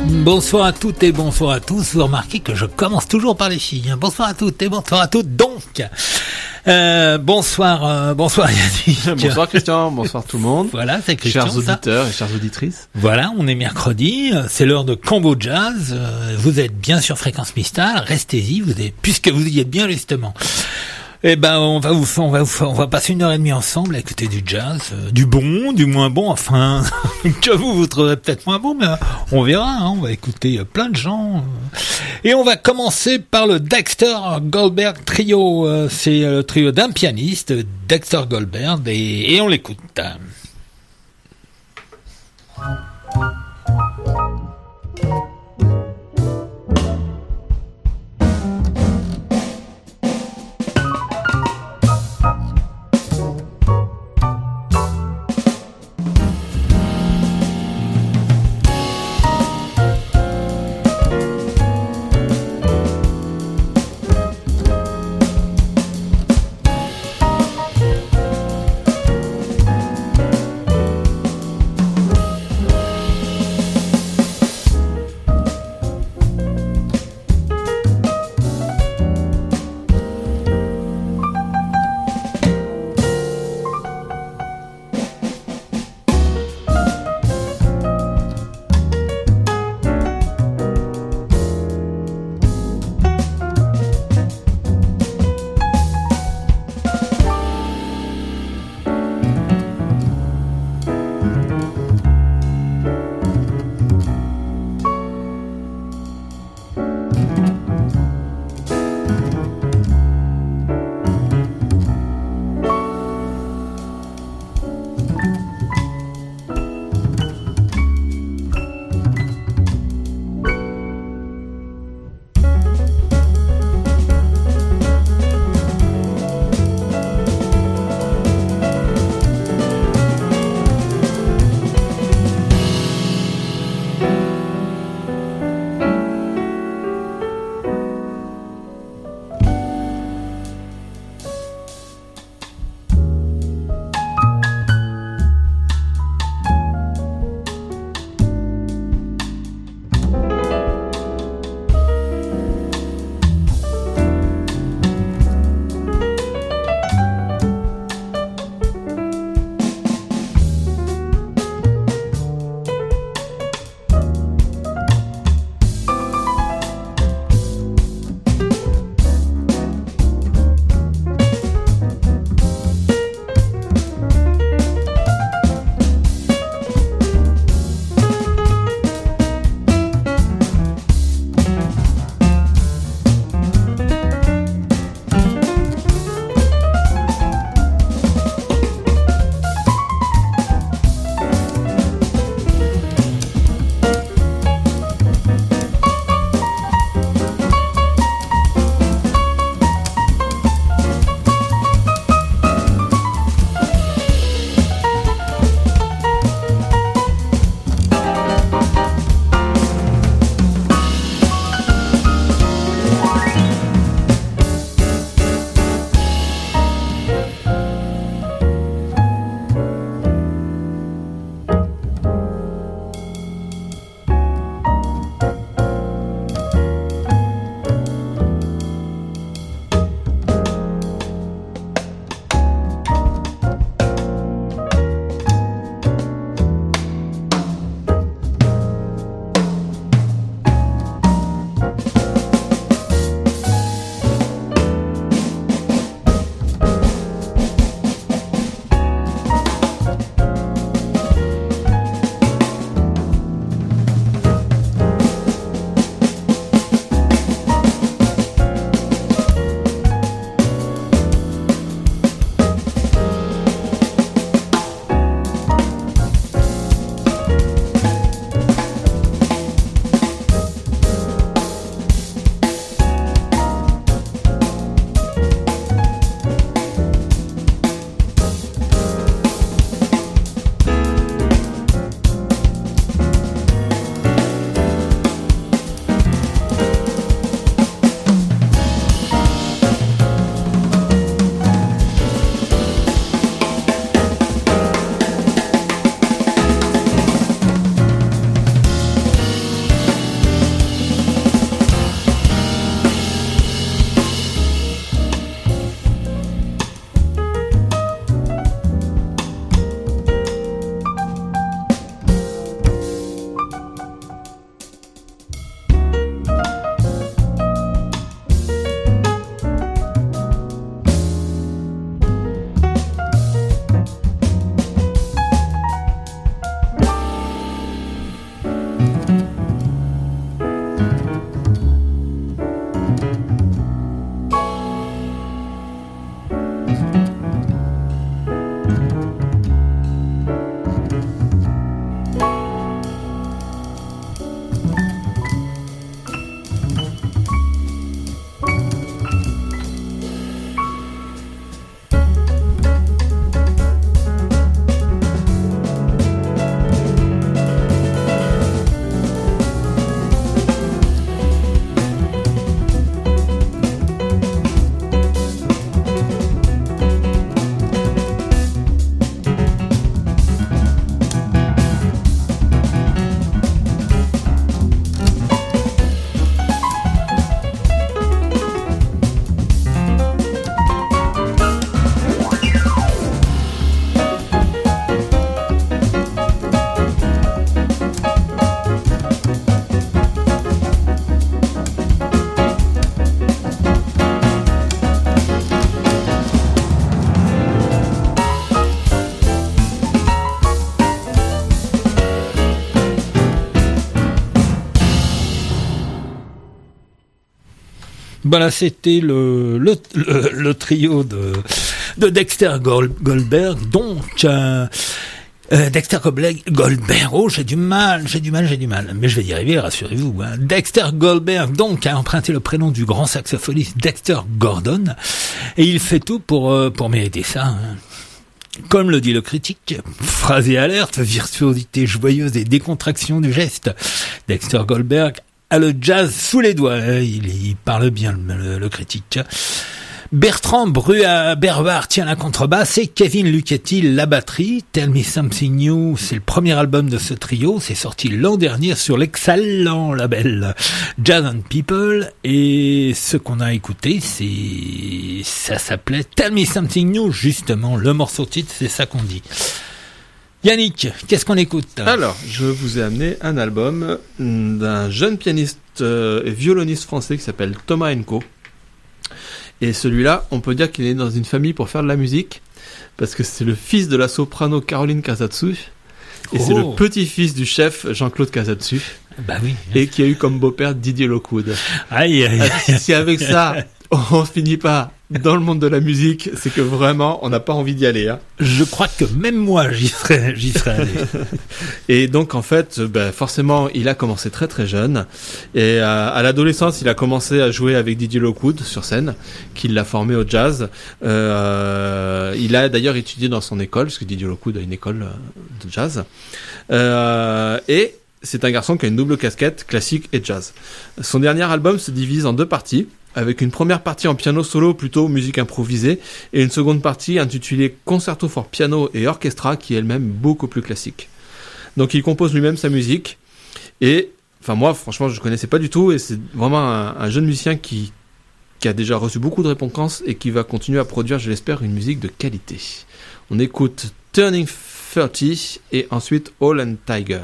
Bonsoir à toutes et bonsoir à tous. Vous remarquez que je commence toujours par les filles. Bonsoir à toutes et bonsoir à toutes. Donc, bonsoir Yannick. Bonsoir Christian, bonsoir tout le monde. Voilà, c'est Christian. Chers auditeurs et chères auditrices. Voilà, on est mercredi, c'est l'heure de Combo Jazz. Vous êtes bien sur Fréquence Mystale, restez-y, puisque vous y êtes bien justement. Eh ben, on va passer 1h30 ensemble à écouter du jazz, du bon, du moins bon, enfin, que vous trouverez peut-être moins bon, mais on verra, hein, on va écouter plein de gens. Et on va commencer par le Dexter Goldberg Trio, c'est le trio d'un pianiste, Dexter Goldberg, et on l'écoute. Voilà, c'était le trio de Dexter Goldberg, donc Dexter Goldberg, oh j'ai du mal, mais je vais y arriver, rassurez-vous. Hein. Dexter Goldberg, donc, a emprunté le prénom du grand saxophoniste Dexter Gordon, et il fait tout pour mériter ça. Hein. Comme le dit le critique, phrasé alerte, virtuosité joyeuse et décontraction du geste. Dexter Goldberg a le jazz sous les doigts. Il parle bien, le critique. Bertrand Berbar tient la contrebasse et Kevin Lucchetti la batterie. Tell Me Something New, c'est le premier album de ce trio. C'est sorti l'an dernier sur l'excellent label Jazz and People. Et ce qu'on a écouté, ça s'appelait Tell Me Something New, justement. Le morceau titre, c'est ça qu'on dit. Yannick, qu'est-ce qu'on écoute ? Alors, je vous ai amené un album d'un jeune pianiste et violoniste français qui s'appelle Thomas Enko. Et celui-là, on peut dire qu'il est dans une famille pour faire de la musique, parce que c'est le fils de la soprano Caroline Casatsu, et c'est le petit-fils du chef Jean-Claude Casatsu, bah oui. Et qui a eu comme beau-père Didier Lockwood. Aïe. Si avec ça, on finit pas dans le monde de la musique, c'est que vraiment, on n'a pas envie d'y aller. Hein. Je crois que même moi, j'y serais allé. Et donc, en fait, forcément, il a commencé très très jeune. Et à l'adolescence, il a commencé à jouer avec Didier Lockwood sur scène, qui l'a formé au jazz. Il a d'ailleurs étudié dans son école, parce que Didier Lockwood a une école de jazz. Et c'est un garçon qui a une double casquette, classique et jazz. Son dernier album se divise en 2 parties, avec une première partie en piano solo, plutôt musique improvisée, et une seconde partie intitulée Concerto for piano et orchestra, qui est elle-même beaucoup plus classique. Donc il compose lui-même sa musique, et enfin moi franchement je connaissais pas du tout, et c'est vraiment un jeune musicien qui a déjà reçu beaucoup de récompenses et qui va continuer à produire, je l'espère, une musique de qualité. On écoute Turning 30 et ensuite All and Tiger.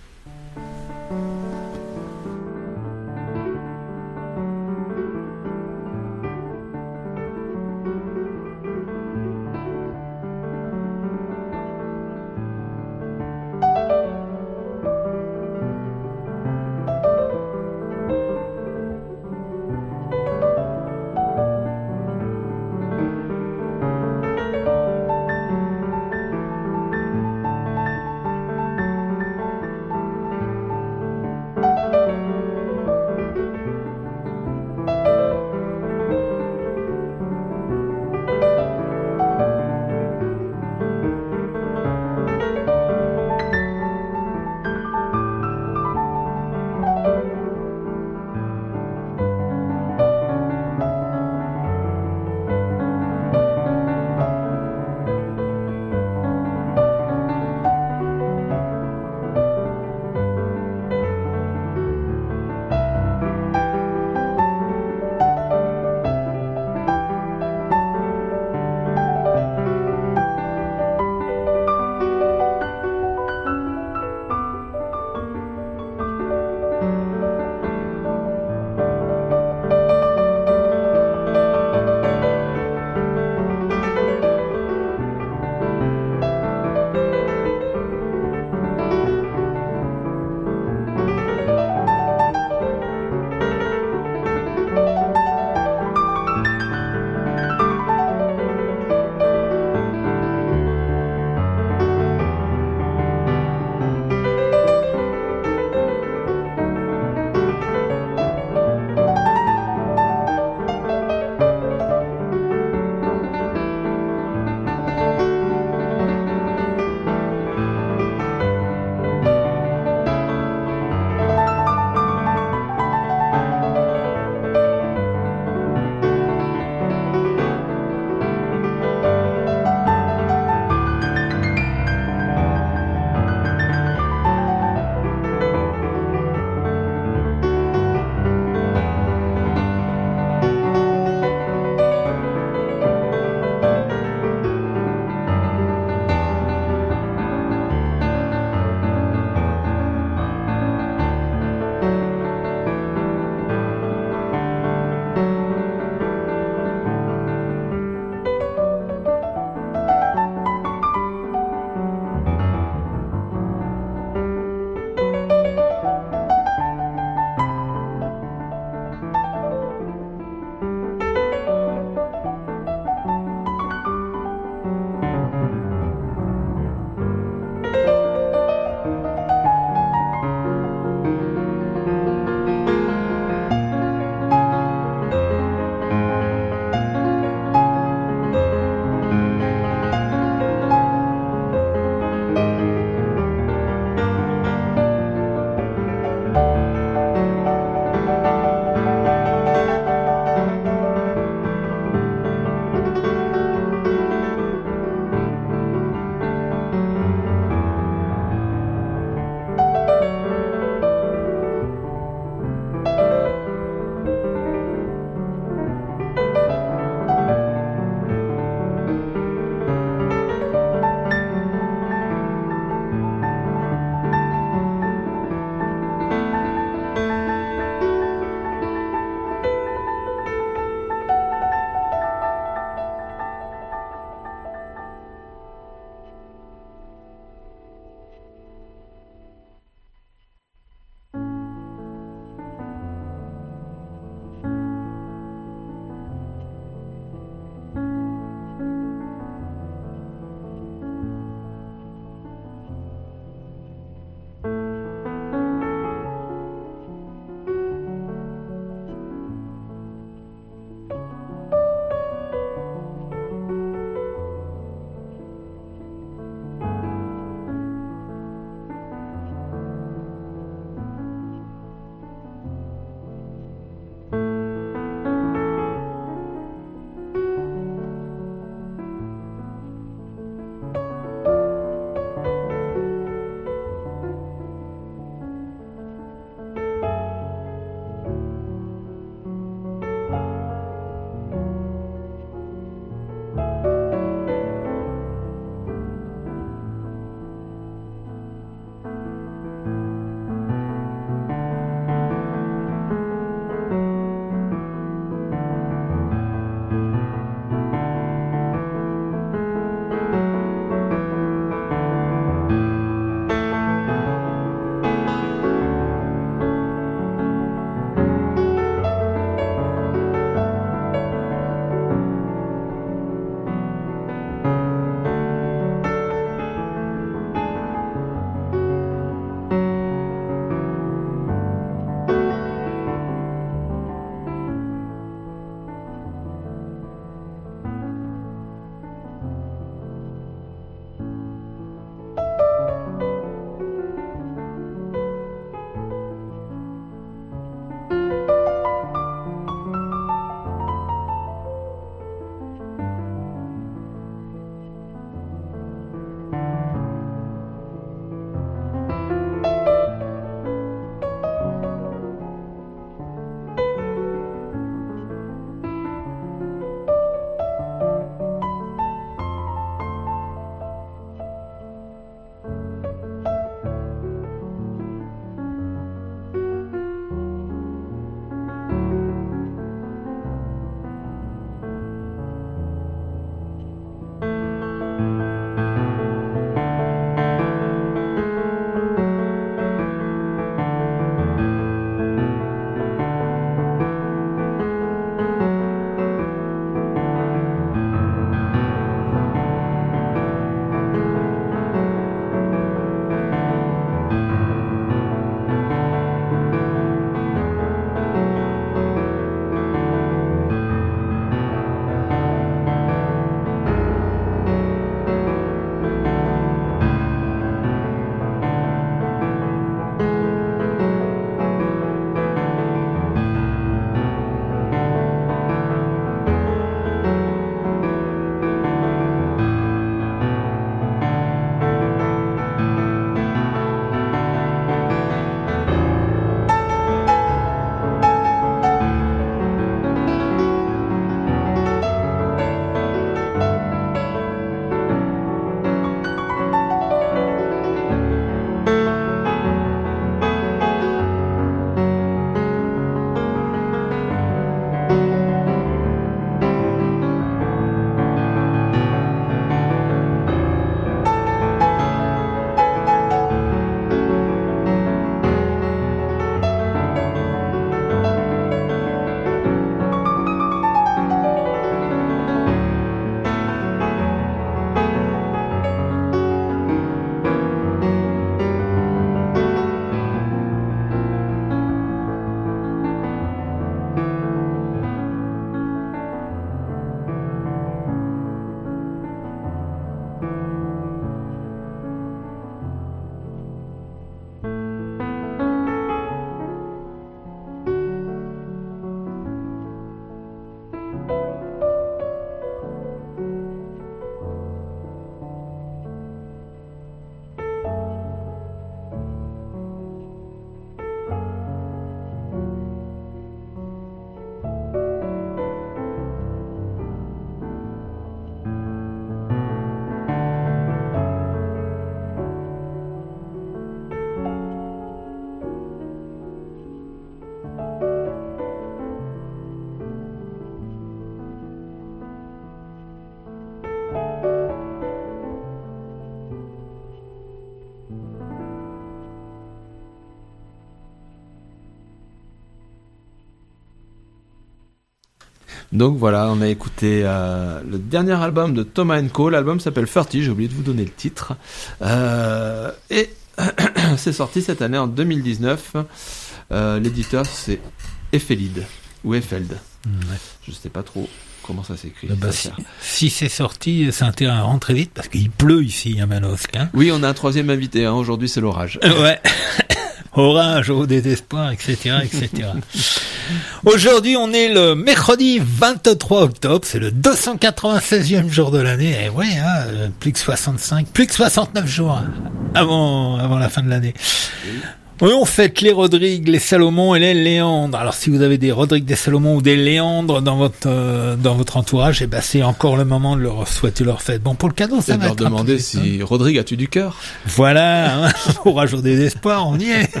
Donc voilà, on a écouté le dernier album de Toma & Co. L'album s'appelle 30, j'ai oublié de vous donner le titre. Et c'est sorti cette année en 2019. L'éditeur c'est Effelid ou Effeld. Je sais pas trop comment ça s'écrit. Si c'est sorti, c'est intérêt à rentrer vite parce qu'il pleut ici à Manosque. Hein. Oui, on a un troisième invité. Aujourd'hui, c'est l'orage. Ouais. Orage au désespoir, etc., etc. Aujourd'hui, on est le mercredi 23 octobre. C'est le 296e jour de l'année. Et ouais, hein, plus que 69 jours avant la fin de l'année. Oui, on fête les Rodrigue, les Salomon et les Léandre. Alors, si vous avez des Rodrigue, des Salomon ou des Léandre dans votre entourage, eh ben, c'est encore le moment de leur souhaiter leur fête. Bon, pour le cadeau, ça va leur être demander si Rodrigue, as-tu du cœur? Voilà, hein, orage au désespoir, on y est.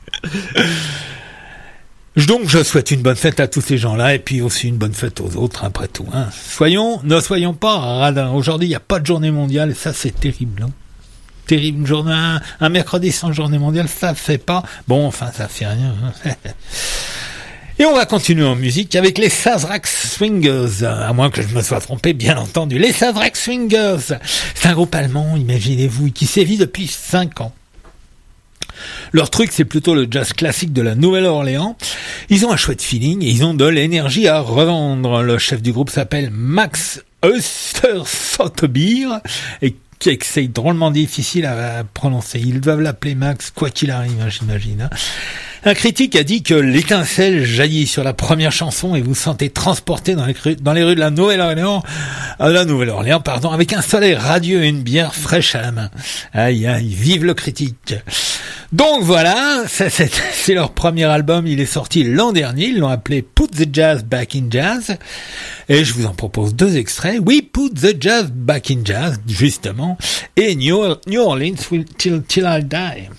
Donc, je souhaite une bonne fête à tous ces gens-là et puis aussi une bonne fête aux autres, après tout, hein. Ne soyons pas radins. Aujourd'hui, il n'y a pas de journée mondiale et ça, c'est terrible, hein. Terrible, une journée, un mercredi sans journée mondiale, ça fait pas. Bon, enfin, ça fait rien. Et on va continuer en musique avec les Sazerac Swingers, à moins que je me sois trompé, bien entendu. Les Sazerac Swingers, c'est un groupe allemand, imaginez-vous, qui sévit depuis 5 ans. Leur truc, c'est plutôt le jazz classique de la Nouvelle-Orléans. Ils ont un chouette feeling et ils ont de l'énergie à revendre. Le chef du groupe s'appelle Max Östersottbier et c'est drôlement difficile à prononcer. Ils doivent l'appeler Max, quoi qu'il arrive, hein, j'imagine. Hein. Un critique a dit que l'étincelle jaillit sur la première chanson et vous sentez transporté dans les rues de la Nouvelle-Orléans, avec un soleil radieux et une bière fraîche à la main. Aïe, aïe, vive le critique. Donc voilà, c'est leur premier album, il est sorti l'an dernier, ils l'ont appelé Put the Jazz Back in Jazz, et je vous en propose 2 extraits. We Put the Jazz Back in Jazz, justement, et New Orleans Till I Die.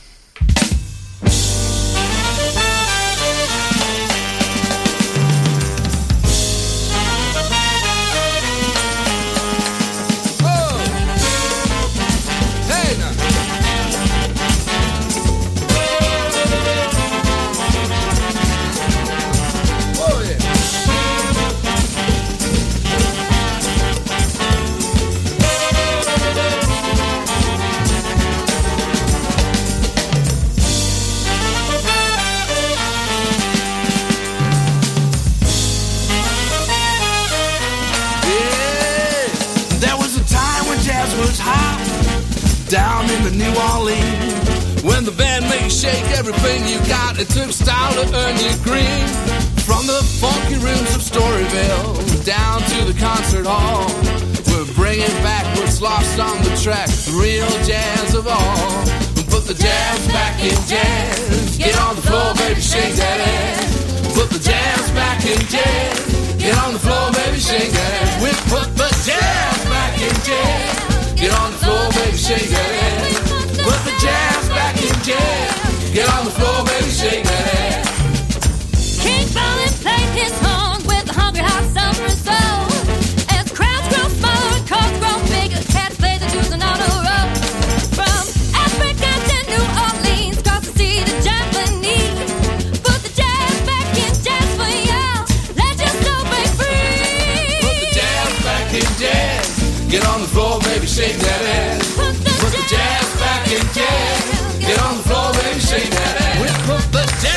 Down in the New Orleans, when the band made you shake everything you got, it took style to earn you green. From the funky rooms of Storyville down to the concert hall, we're bringing back what's lost on the track, the real jazz of all. Put the jazz back in jazz, get on the floor, baby, shake that ass. Put the jazz back in jazz, get on the floor, baby, shake that ass. We put the jazz back in jazz. Get on the floor, baby, shake that ass. Put the jazz back in jazz. Get on the floor, baby, shake that ass. King Ballin played his horn with a hungry, hot summer soul. As crowds grow smaller and cars grow bigger, cats play the tunes and on a roll. From Africa to New Orleans, cross the sea to Japanese. Put the jazz back in jazz for y'all. Let your soul break free. Put the jazz back in jazz. Get on the floor, baby, shake that ass. Put the jazz back in jazz. Get on the floor, baby, shake that ass. We put the jazz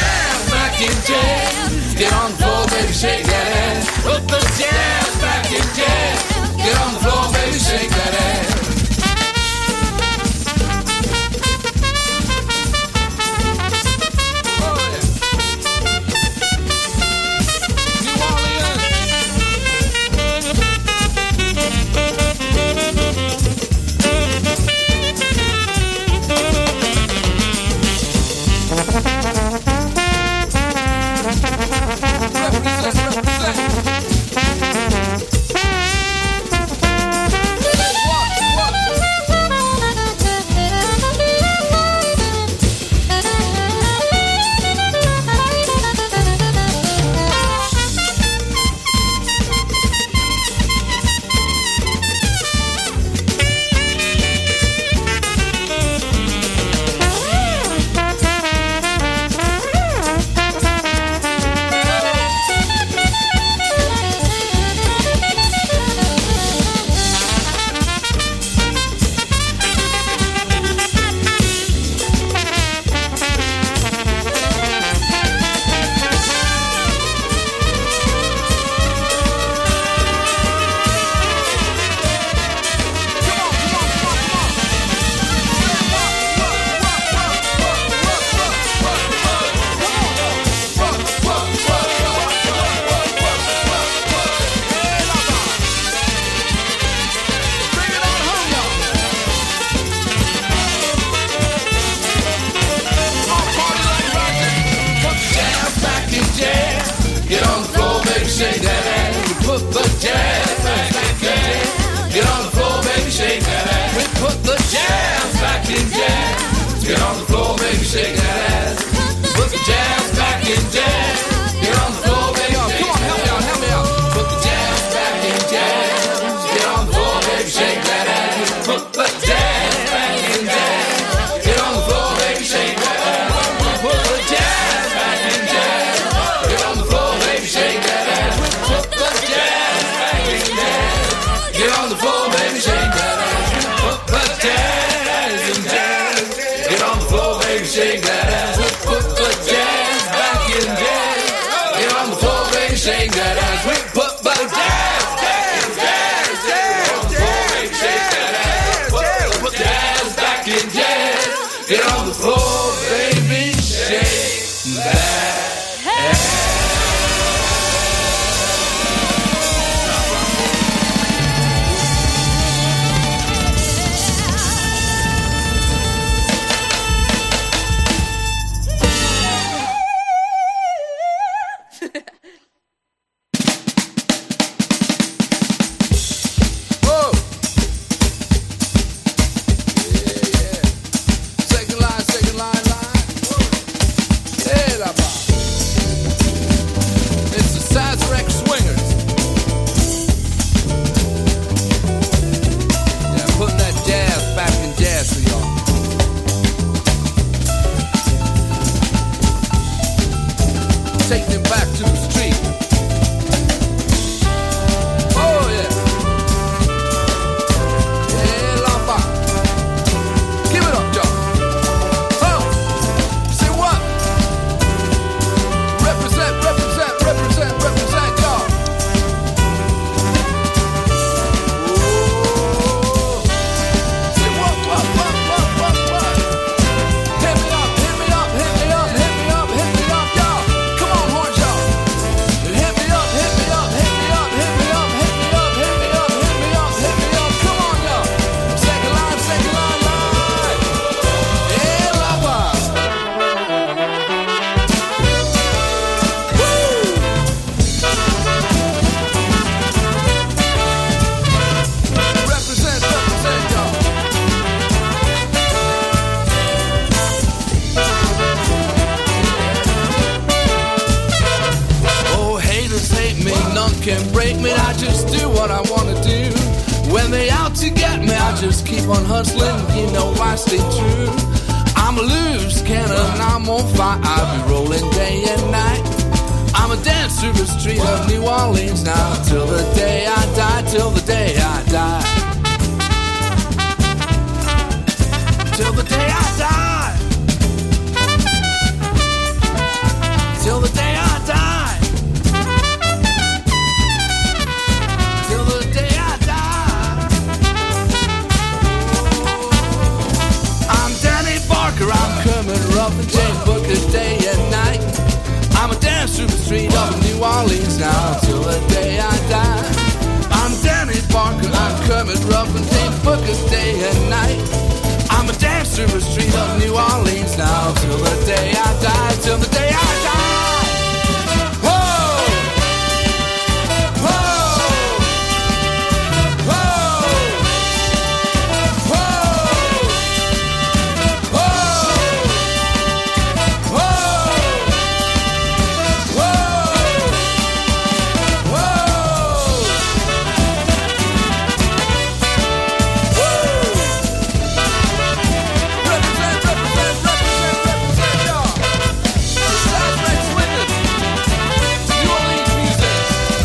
taking him back to the street. Oh yeah. Yeah, lamba. Give it up, John. Oh, say what? Represent, represent, represent, represent, y'all. Oh, say what? Hit me up, hit me up, hit me up, hit me up, hit me up, y'all. Come on, horns, y'all. Hit me up, hit me up, hit me up, hit me up, hit me up, hit me up, hit me up, hit me up. Come on, y'all. Second line, line. Yeah, lava. Represent, represent, y'all. Oh, haters hate me, none can break me. I just do what I wanna do. When they out to get me, I just keep on hustling. You know I stay true. I'm a loose cannon, I'm on fire. I'll be rolling day and night. I'm a dance through the street of New Orleans now till the day I die, till the day I die. Till the day I die. Till the day I die. Till the day I die. I'm Danny Barker, I'm Kermit Ruff and Jane Booker day and night. I'm a dance through the street of New Orleans now till the day I die. I'm Danny Barker, I'm Kermit Ruff and Jane Booker day and night. I'm a dance through the street of New Orleans now till the day I die, till the day I die. Whoa! Whoa! Whoa! Whoa! Whoa! Represent, represent, represent, represent, y'all. South Rex Wicked, New Orleans music.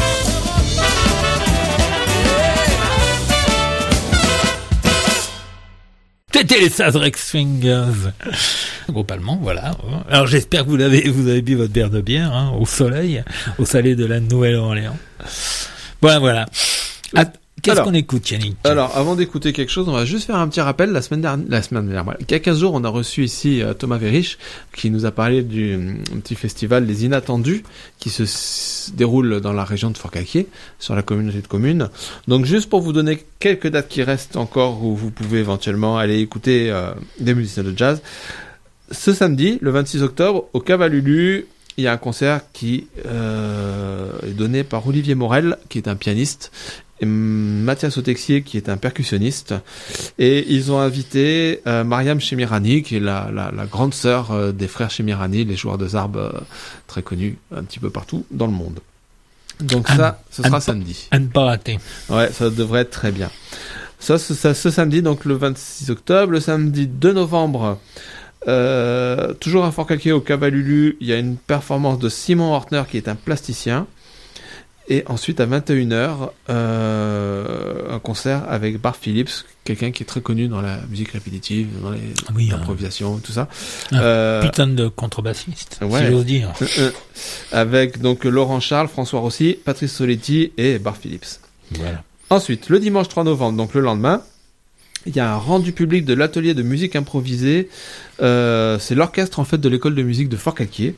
Yeah. C'était les Sazrex Swingers. Groupe allemand, voilà. Alors j'espère que vous avez bu votre bière de bière, hein, au soleil, au soleil de la Nouvelle-Orléans. Voilà. Ah, qu'est-ce Alors, qu'on écoute, Yannick? Alors, avant d'écouter quelque chose, on va juste faire un petit rappel. La semaine dernière, voilà. Il y a 15 jours, on a reçu ici Thomas Verich, qui nous a parlé du petit festival Les Inattendus, qui se déroule dans la région de Forcalquier, sur la communauté de communes. Donc, juste pour vous donner quelques dates qui restent encore, où vous pouvez éventuellement aller écouter des musiciens de jazz. Ce samedi, le 26 octobre, au Cavalulu, il y a un concert qui est donné par Olivier Morel, qui est un pianiste, et Mathias Otexier, qui est un percussionniste. Et ils ont invité Mariam Chemirani, qui est la grande sœur des frères Chemirani, les joueurs de zarb très connus un petit peu partout dans le monde. Donc ça, ce sera samedi. À ne pas rater. Ouais, ça devrait être très bien. Ça, ce samedi, donc le 26 octobre. Le samedi 2 novembre, toujours à Forcalquier au Cavalulu, il y a une performance de Simon Hortner, qui est un plasticien. Et ensuite, à 21h, un concert avec Bart Phillips, quelqu'un qui est très connu dans la musique répétitive, dans les improvisations, tout ça. Putain de contrebassiste, ouais. si j'ose dire. Avec donc Laurent Charles, François Rossi, Patrice Soletti et Bart Phillips. Voilà. Ensuite, le dimanche 3 novembre, donc le lendemain, il y a un rendu public de l'atelier de musique improvisée. C'est l'orchestre en fait de l'école de musique de Forcalquier,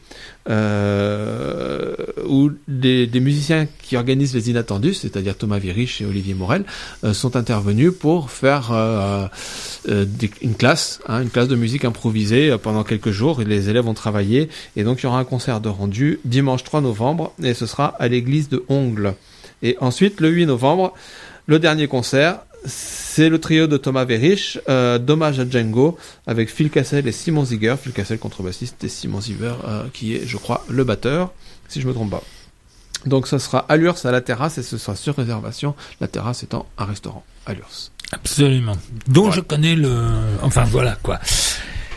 où des musiciens qui organisent les Inattendus, c'est-à-dire Thomas Virich et Olivier Morel, sont intervenus pour faire une classe de musique improvisée pendant quelques jours. Et les élèves ont travaillé, et donc il y aura un concert de rendu dimanche 3 novembre, et ce sera à l'église de Ongles. Et ensuite, le 8 novembre, le dernier concert, c'est le trio de Thomas Verich, d'Hommage à Django, avec Phil Cassel et Simon Ziger. Phil Cassel, contrebassiste, et Simon Ziger, qui est, je crois, le batteur, si je me trompe pas. Donc ça sera à l'URSS, à la terrasse, et ce sera sur réservation, la terrasse étant un restaurant à l'URSS. Absolument. Dont voilà. je connais le... Enfin, voilà, quoi.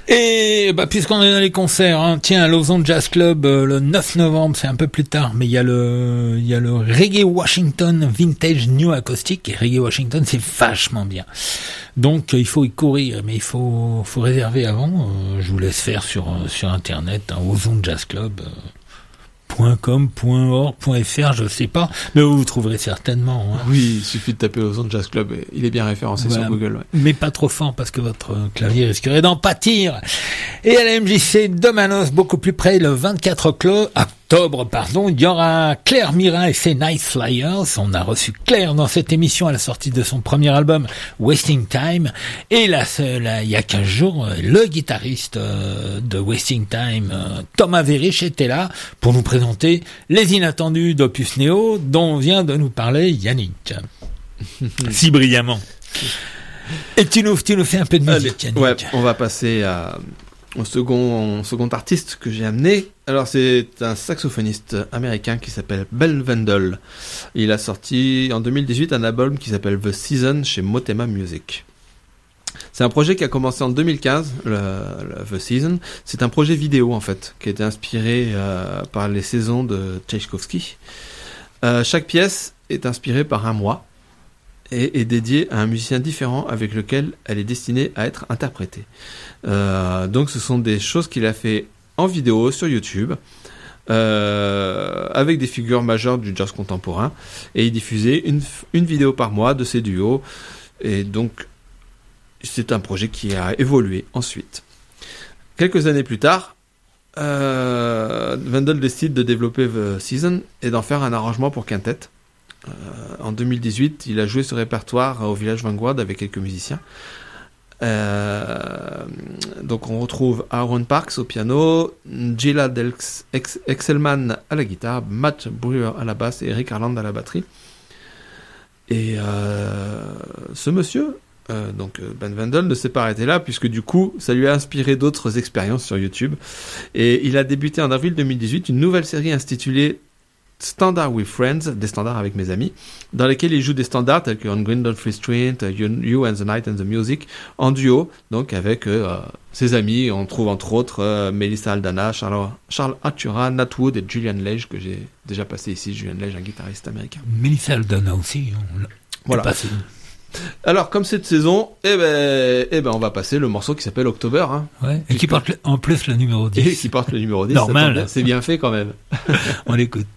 Et bah, puisqu'on est dans les concerts, hein, tiens, Lausanne Jazz Club le 9 novembre, c'est un peu plus tard, mais il y a le Reggae Washington Vintage New Acoustic, et Reggae Washington, c'est vachement bien. Donc il faut y courir, mais il faut réserver avant. Je vous laisse faire sur internet, hein, Lausanne Jazz Club. .com, .org, .fr, je sais pas, mais vous trouverez certainement. Hein. Oui, il suffit de taper Lausanne Jazz Club, et il est bien référencé Voilà. sur Google. Ouais. Mais pas trop fort parce que votre clavier risquerait d'en pâtir. Et à la MJC de Manos, beaucoup plus près, le 24 octobre, il y aura Claire Mira et ses Night Flyers. On a reçu Claire dans cette émission à la sortie de son premier album, Wasting Time. Et là, il y a 15 jours, le guitariste de Wasting Time, Thomas Verich, était là pour nous présenter les inattendus d'Opus Neo, dont vient de nous parler Yannick. Si brillamment. Et tu nous fais un peu de musique, Yannick. Ouais, on va passer au second artiste que j'ai amené. Alors c'est un saxophoniste américain qui s'appelle Ben Wendell. Il a sorti en 2018 un album qui s'appelle The Season chez Motema Music. C'est un projet qui a commencé en 2015, le The Season. C'est un projet vidéo en fait, qui a été inspiré par les saisons de Tchaïkovski. Chaque pièce est inspirée par un mois et est dédiée à un musicien différent avec lequel elle est destinée à être interprétée. Donc ce sont des choses qu'il a fait en vidéo sur YouTube, avec des figures majeures du jazz contemporain, et il diffusait une vidéo par mois de ses duos, et donc c'est un projet qui a évolué ensuite. Quelques années plus tard, Wendell décide de développer The Season et d'en faire un arrangement pour quintet. En 2018, il a joué ce répertoire au Village Vanguard avec quelques musiciens. Donc on retrouve Aaron Parks au piano, Gilad Excelman à la guitare, Matt Brewer à la basse et Eric Harland à la batterie. Et ce monsieur, donc Ben Wendell, ne s'est pas arrêté là, puisque du coup ça lui a inspiré d'autres expériences sur YouTube, et il a débuté en avril 2018 une nouvelle série intitulée Standard with Friends, des standards avec mes amis, dans lesquels il joue des standards tels que On Grindon Free Street, You and the Night and the Music, en duo, donc avec ses amis. On trouve entre autres Melissa Aldana, Charles Artura, Nat Wood et Julian Lage, que j'ai déjà passé ici. Julian Lage, un guitariste américain. Melissa Aldana aussi, voilà. Passé. Alors, comme cette saison, on va passer le morceau qui s'appelle October. Hein, ouais, et qui porte en plus le numéro 10. Et qui porte le numéro 10. Normal. C'est bien fait quand même. On l'écoute.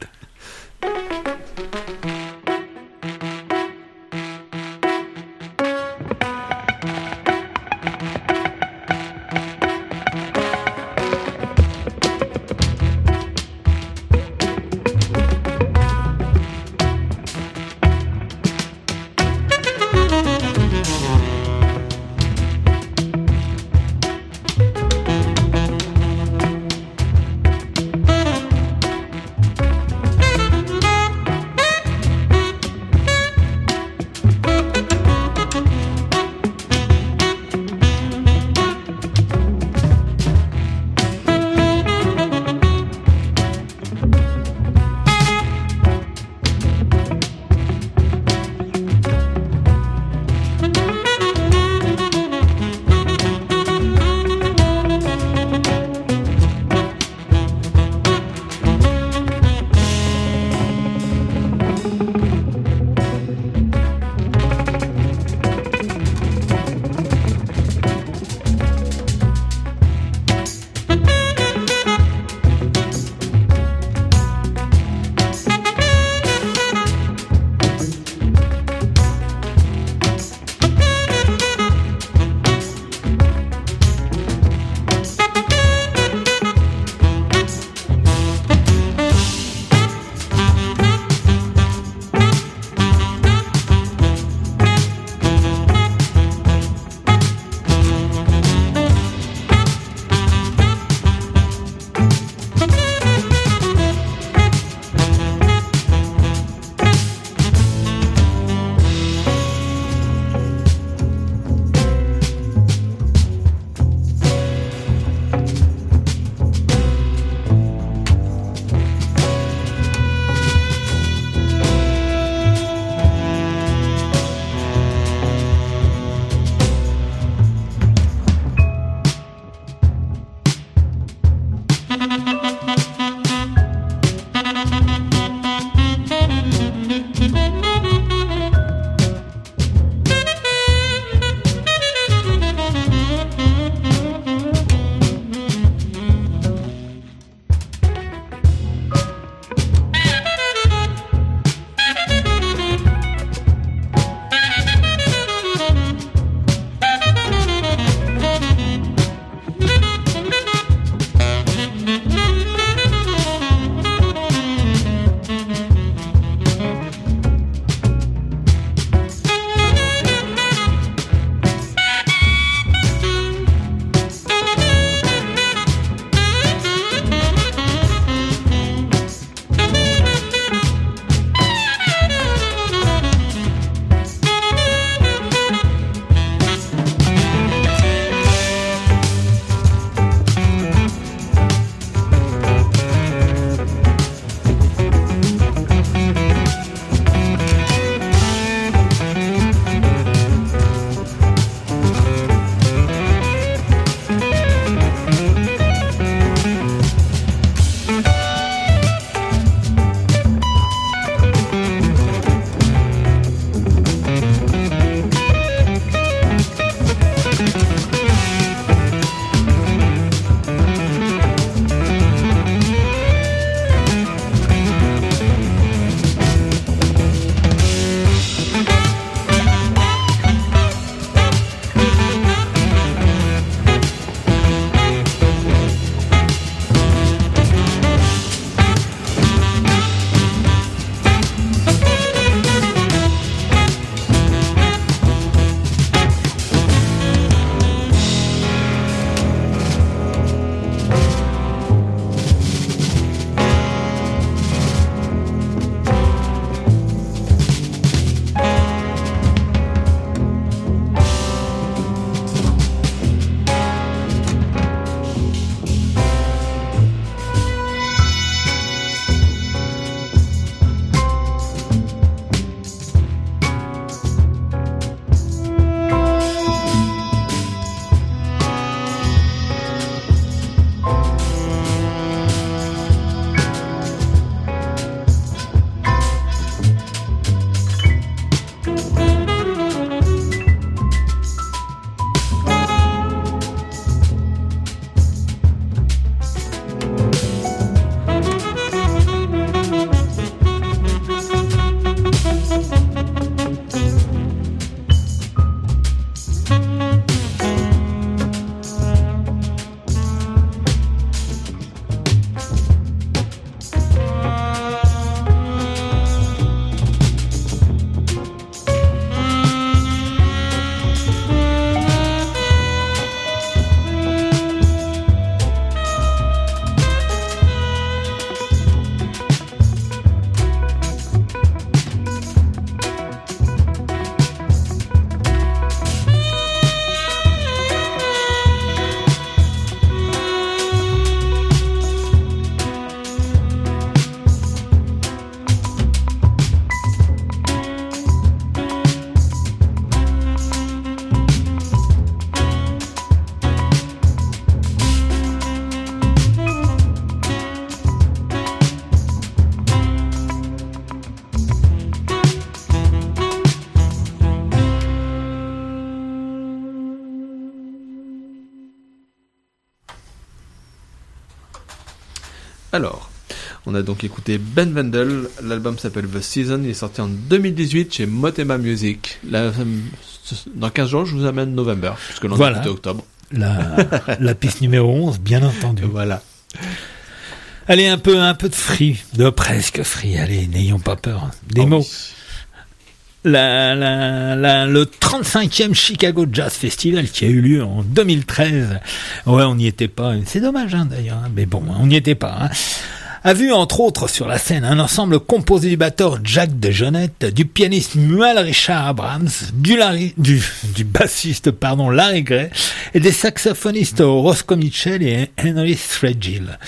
Alors, on a donc écouté Ben Wendell, l'album s'appelle The Season, il est sorti en 2018 chez Motema Music. Dans 15 jours, je vous amène November, puisque l'on est plutôt octobre. La piste numéro 11, bien entendu. Voilà. Allez, un peu de free, de presque free, allez, n'ayons pas peur. Des mots. Oui. Le 35e Chicago Jazz Festival qui a eu lieu en 2013. Ouais, on n'y était pas. C'est dommage, d'ailleurs. Mais bon, on n'y était pas. A vu entre autres sur la scène un ensemble composé du batteur Jack DeJohnette, du pianiste Mual Richard Abrams, du bassiste Larry Gray et des saxophonistes Roscoe Mitchell et Henry Threadgill.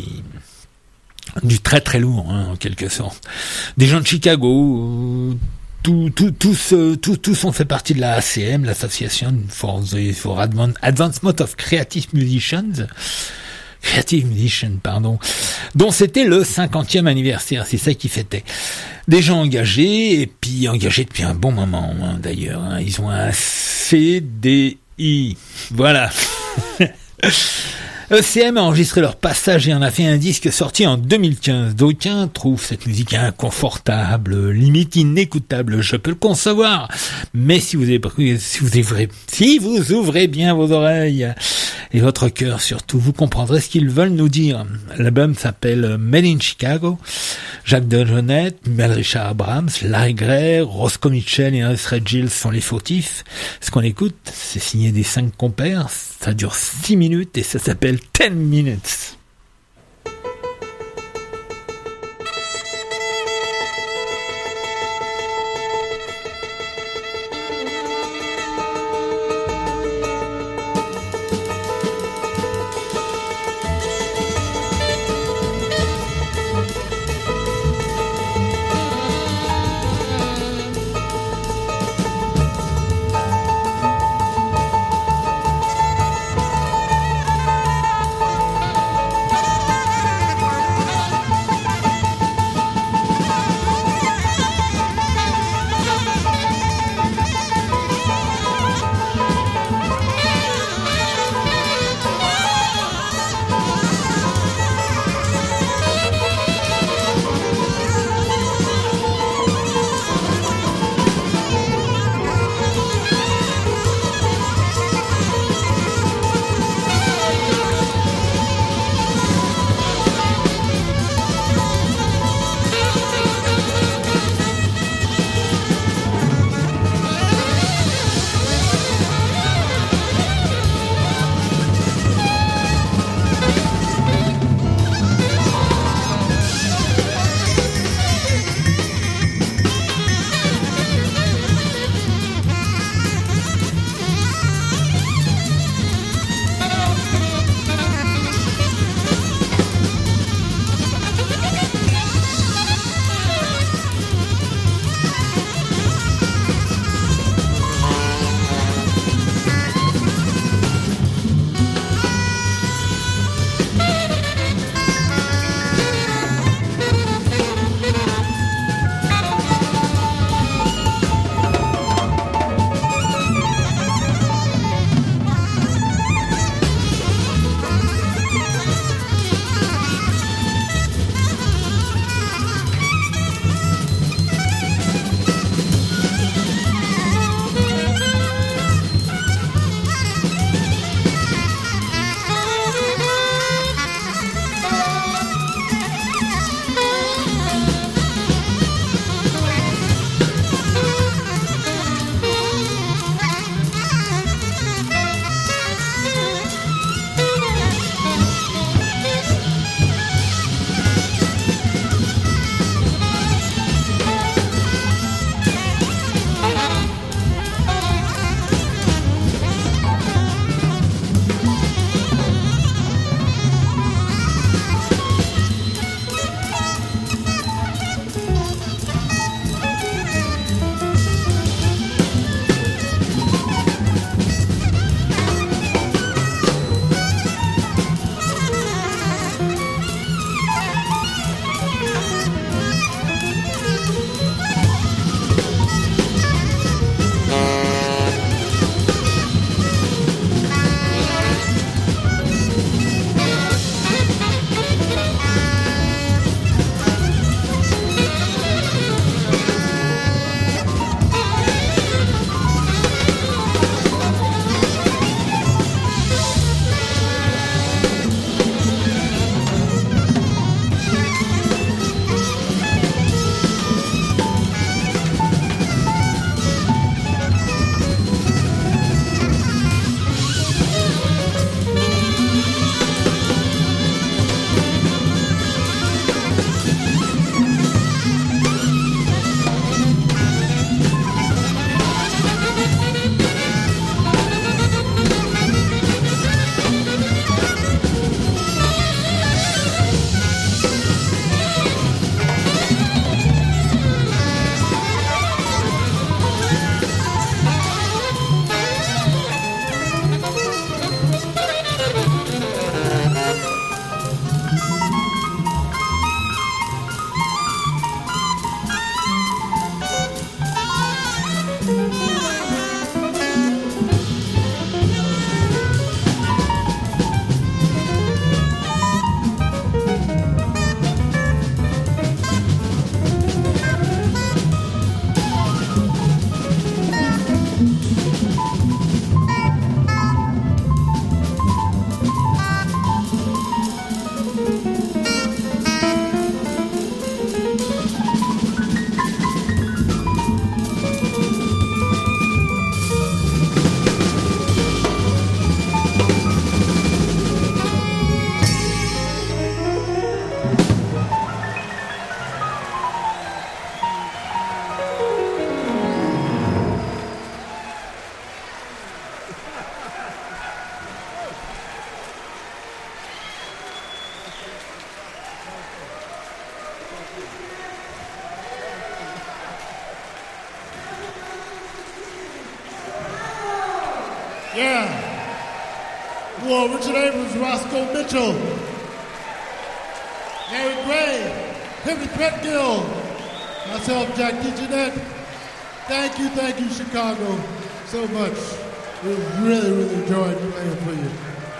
Du très très lourd, en quelque sorte. Des gens de Chicago. Tous ont fait partie de la ACM, l'Association for Advancement of Creative Musicians, dont c'était le 50e anniversaire, c'est ça qui fêtait. Des gens engagés, et puis engagés depuis un bon moment, d'ailleurs. Ils ont un CDI. Voilà. ECM a enregistré leur passage et en a fait un disque sorti en 2015. D'aucuns trouvent cette musique inconfortable, limite inécoutable. Je peux le concevoir. Mais si vous ouvrez bien vos oreilles et votre cœur surtout, vous comprendrez ce qu'ils veulent nous dire. L'album s'appelle Made in Chicago. Jack DeJohnette, Mel Richard Abrams, Larry Gray, Roscoe Mitchell et Henry Threadgill sont les fautifs. Ce qu'on écoute, c'est signé des 5 compères. Ça dure 6 minutes et ça s'appelle 10 minutes. Yeah. Well, Richard Abrams, Roscoe Mitchell, Larry Gray, Henry Petgill, myself, Jack DeJohnette. Thank you, Chicago, so much. We really enjoyed playing for you.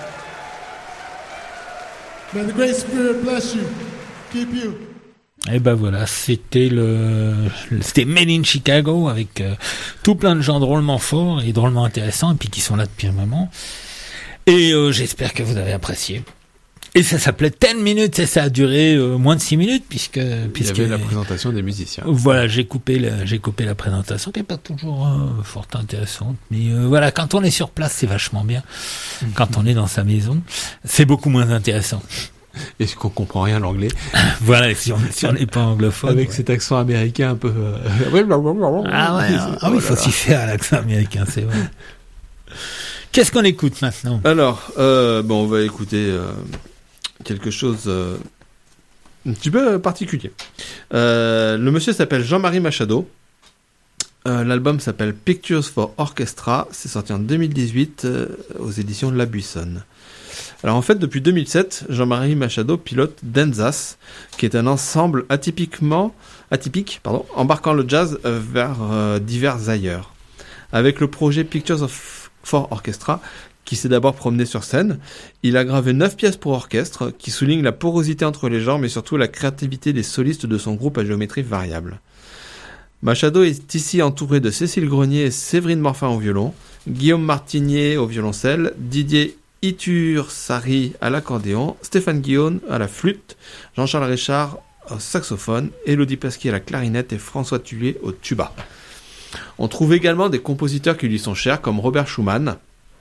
May the great spirit bless you. Keep you. Et ben voilà, c'était Made in Chicago avec tout plein de gens drôlement forts et drôlement intéressants et puis qui sont là depuis un moment. Et j'espère que vous avez apprécié. Et ça s'appelait 10 minutes et ça a duré moins de 6 minutes puisque il y avait la présentation des musiciens. Voilà, j'ai coupé la présentation qui est pas toujours fort intéressante, mais voilà, quand on est sur place, c'est vachement bien. Quand on est dans sa maison, c'est beaucoup moins intéressant. Et qu'on comprend rien l'anglais. Voilà, si on n'est pas anglophone. Avec cet accent américain un peu. Ah oui, il faut s'y faire à l'accent américain, c'est vrai. Qu'est-ce qu'on écoute maintenant? Alors, on va écouter quelque chose un petit peu particulier. Le monsieur s'appelle Jean-Marie Machado. L'album s'appelle Pictures for Orchestra. C'est sorti en 2018 aux éditions La Buissonne. Alors en fait, depuis 2007, Jean-Marie Machado pilote Denzas, qui est un ensemble atypique, embarquant le jazz vers divers ailleurs. Avec le projet Pictures for Orchestra, qui s'est d'abord promené sur scène, il a gravé 9 pièces pour orchestre, qui soulignent la porosité entre les genres, mais surtout la créativité des solistes de son groupe à géométrie variable. Machado est ici entouré de Cécile Grenier et Séverine Morfin au violon, Guillaume Martinier au violoncelle, Didier Itursari à l'accordéon, Stéphane Guillaume à la flûte, Jean-Charles Richard au saxophone, Élodie Pasquier à la clarinette et François Tullier au tuba. On trouve également des compositeurs qui lui sont chers comme Robert Schumann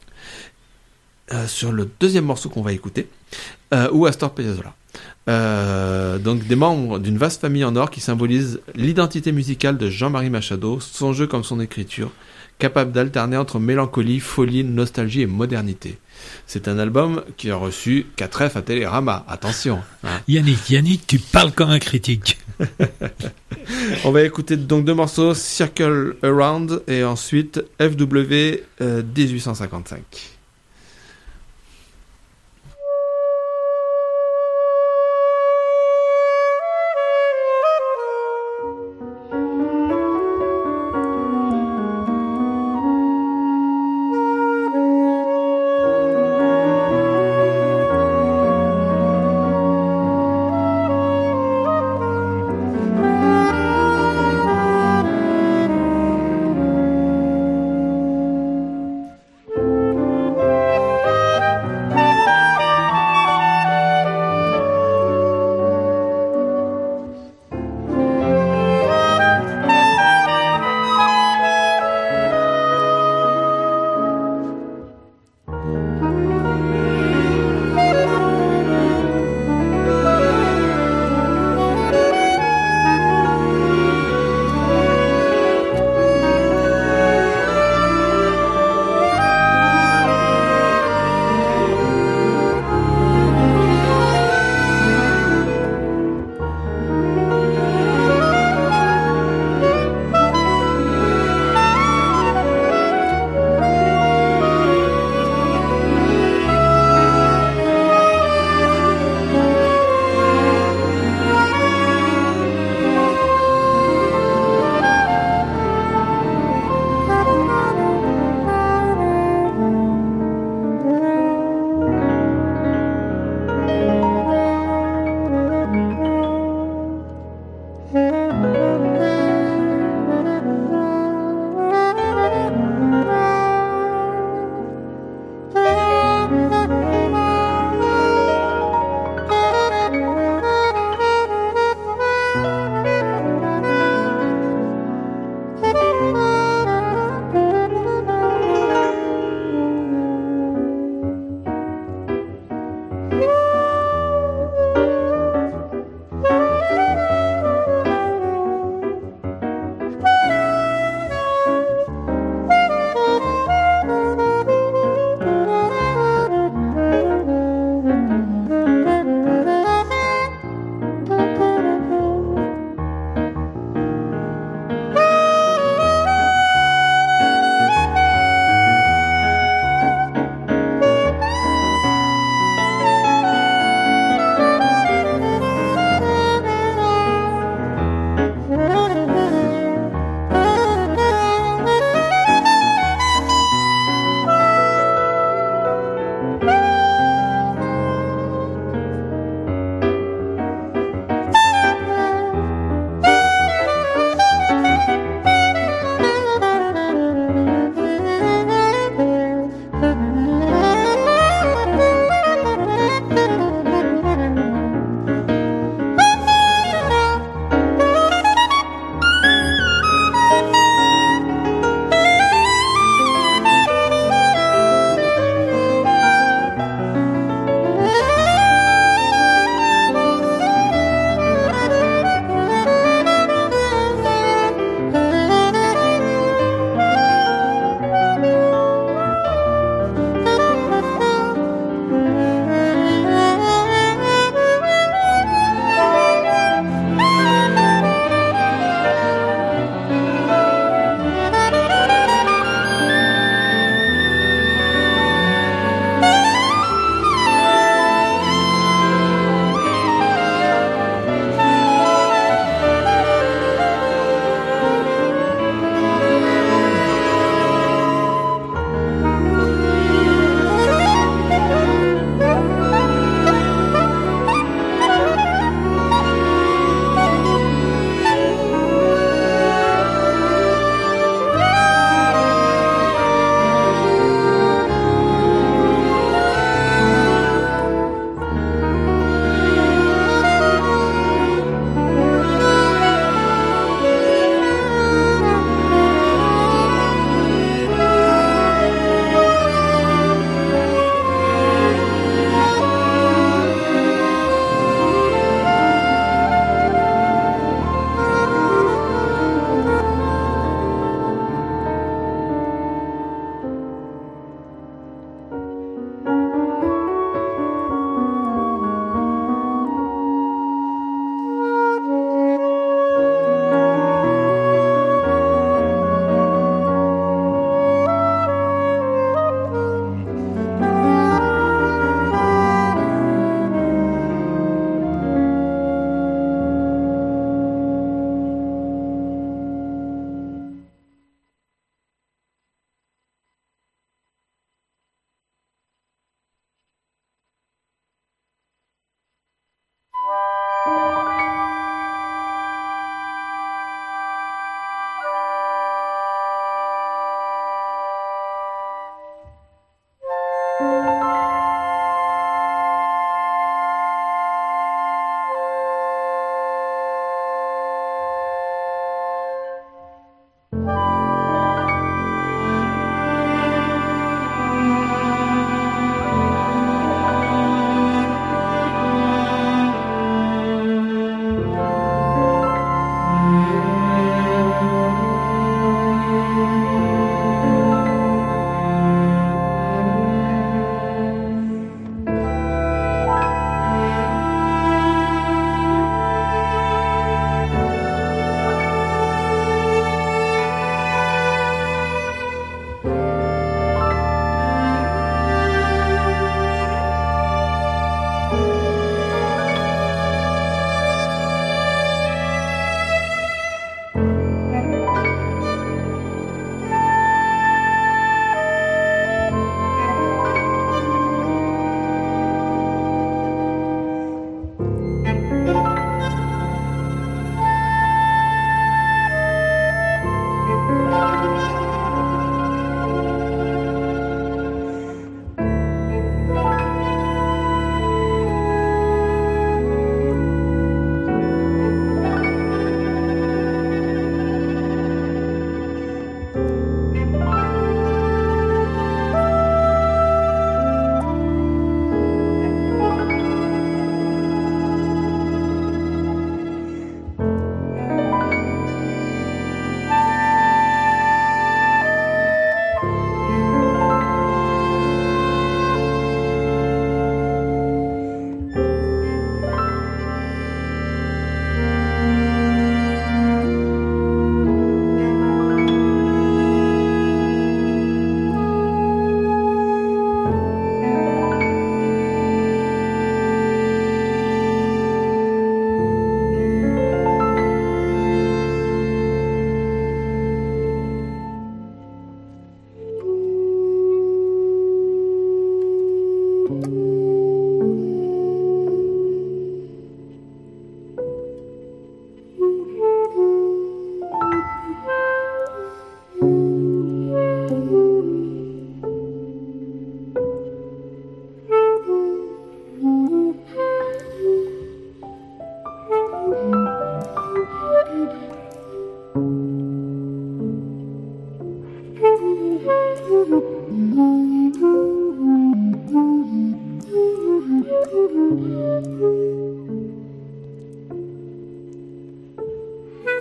sur le deuxième morceau qu'on va écouter, ou Astor Piazzolla. Donc des membres d'une vaste famille en or qui symbolise l'identité musicale de Jean-Marie Machado, son jeu comme son écriture, capable d'alterner entre mélancolie, folie, nostalgie et modernité. C'est un album qui a reçu 4 F à Télérama. Attention. Hein. Yannick, tu parles comme un critique. On va écouter donc 2 morceaux, Circle Around et ensuite FW 1855.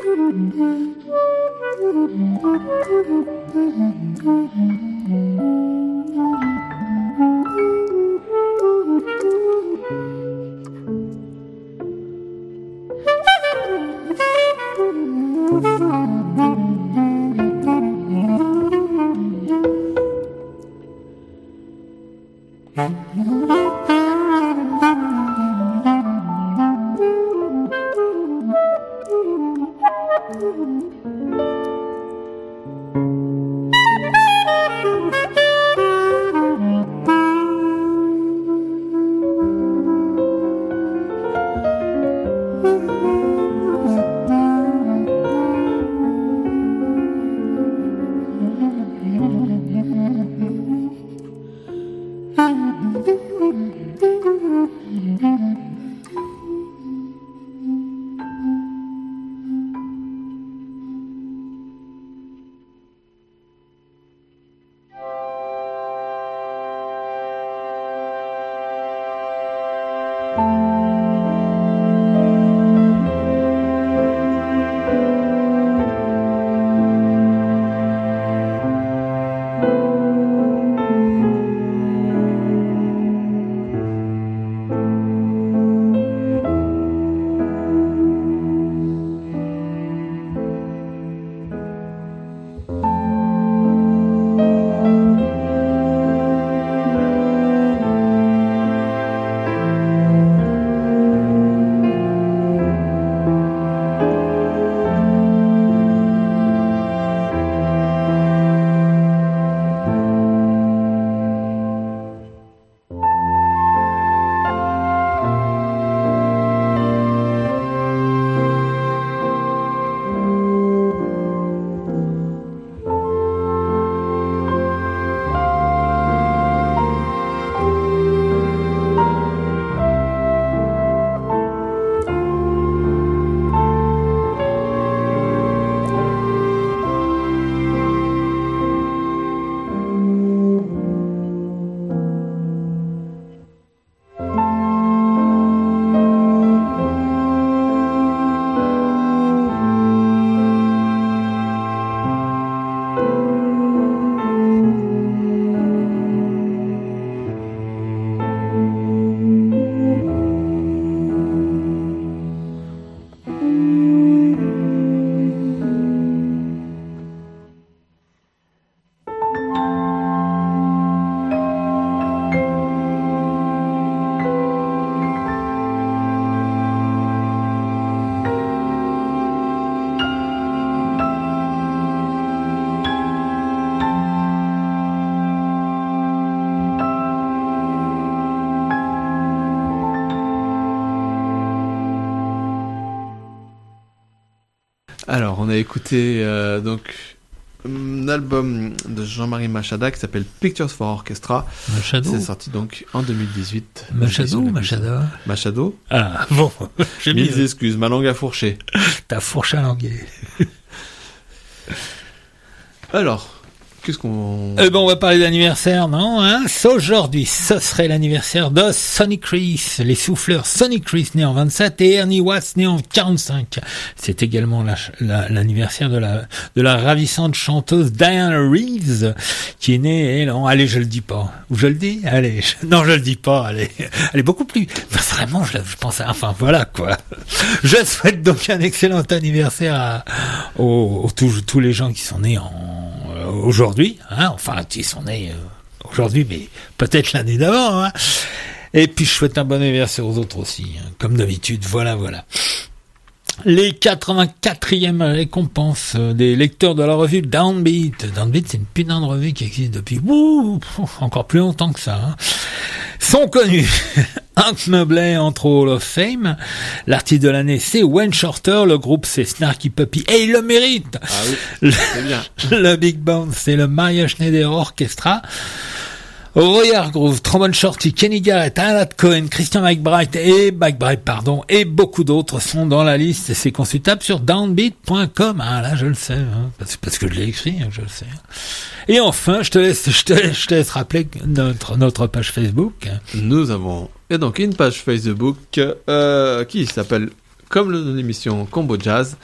Alors, on a écouté donc un album de Jean-Marie Machada qui s'appelle Pictures for Orchestra. Machado. C'est sorti donc en 2018. Machado ou Machada? Machado. Ah, bon. J'ai mis Mille excuses, ma langue a fourché. ta fourche à languer. Alors, qu'est-ce qu'on... On va parler d'anniversaire, non, hein? Aujourd'hui, ce serait l'anniversaire de Sonny Chris, les souffleurs Sonny Chris, né en 27, et Ernie Watts, né en 45. C'est également l'anniversaire de la ravissante chanteuse Diana Reeves, qui est née, elle, allez, je le dis pas. Ou je le dis? Allez, non, je le dis pas, allez. Elle est beaucoup plus, vraiment, je pense enfin, voilà, quoi. Je souhaite donc un excellent anniversaire aux tous les gens qui sont nés aujourd'hui, hein, enfin, ils sont nés aujourd'hui, mais peut-être l'année d'avant, hein. Et puis je souhaite un bon anniversaire aux autres aussi, hein, comme d'habitude, voilà. Les 84e récompenses des lecteurs de la revue Downbeat. Downbeat, c'est une putain de revue qui existe depuis encore plus longtemps que ça, hein. Sont connus Hank Mobley entre Hall of Fame. L'artiste de l'année, c'est Wayne Shorter. Le groupe, c'est Snarky Puppy. Et il le mérite. Ah oui, c'est bien. Le Big Band, c'est le Maria Schneider Orchestra. Roy Hargrove, Trombone Shorty, Kenny Garrett, Alan Cohen, Christian McBride et beaucoup d'autres sont dans la liste. C'est consultable sur downbeat.com. Ah là, je le sais, hein, parce que je l'ai écrit, hein, je le sais. Et enfin, je te laisse rappeler notre page Facebook. Nous avons donc une page Facebook qui s'appelle comme l'émission Combo Jazz,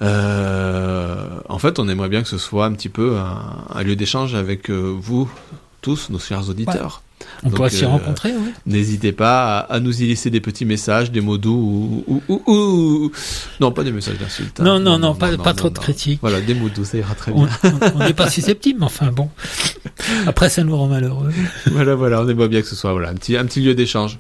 en fait, on aimerait bien que ce soit un petit peu un lieu d'échange avec vous tous, nos chers auditeurs. On pourrait s'y rencontrer, oui. N'hésitez pas à nous y laisser des petits messages, des mots doux ou... Non, pas des messages d'insultes. Non, pas trop de critiques. Voilà, des mots doux, ça ira très bien. On n'est pas susceptible, mais enfin bon. Après, ça nous rend malheureux. Voilà, on aimerait bien que ce soit un petit lieu d'échange.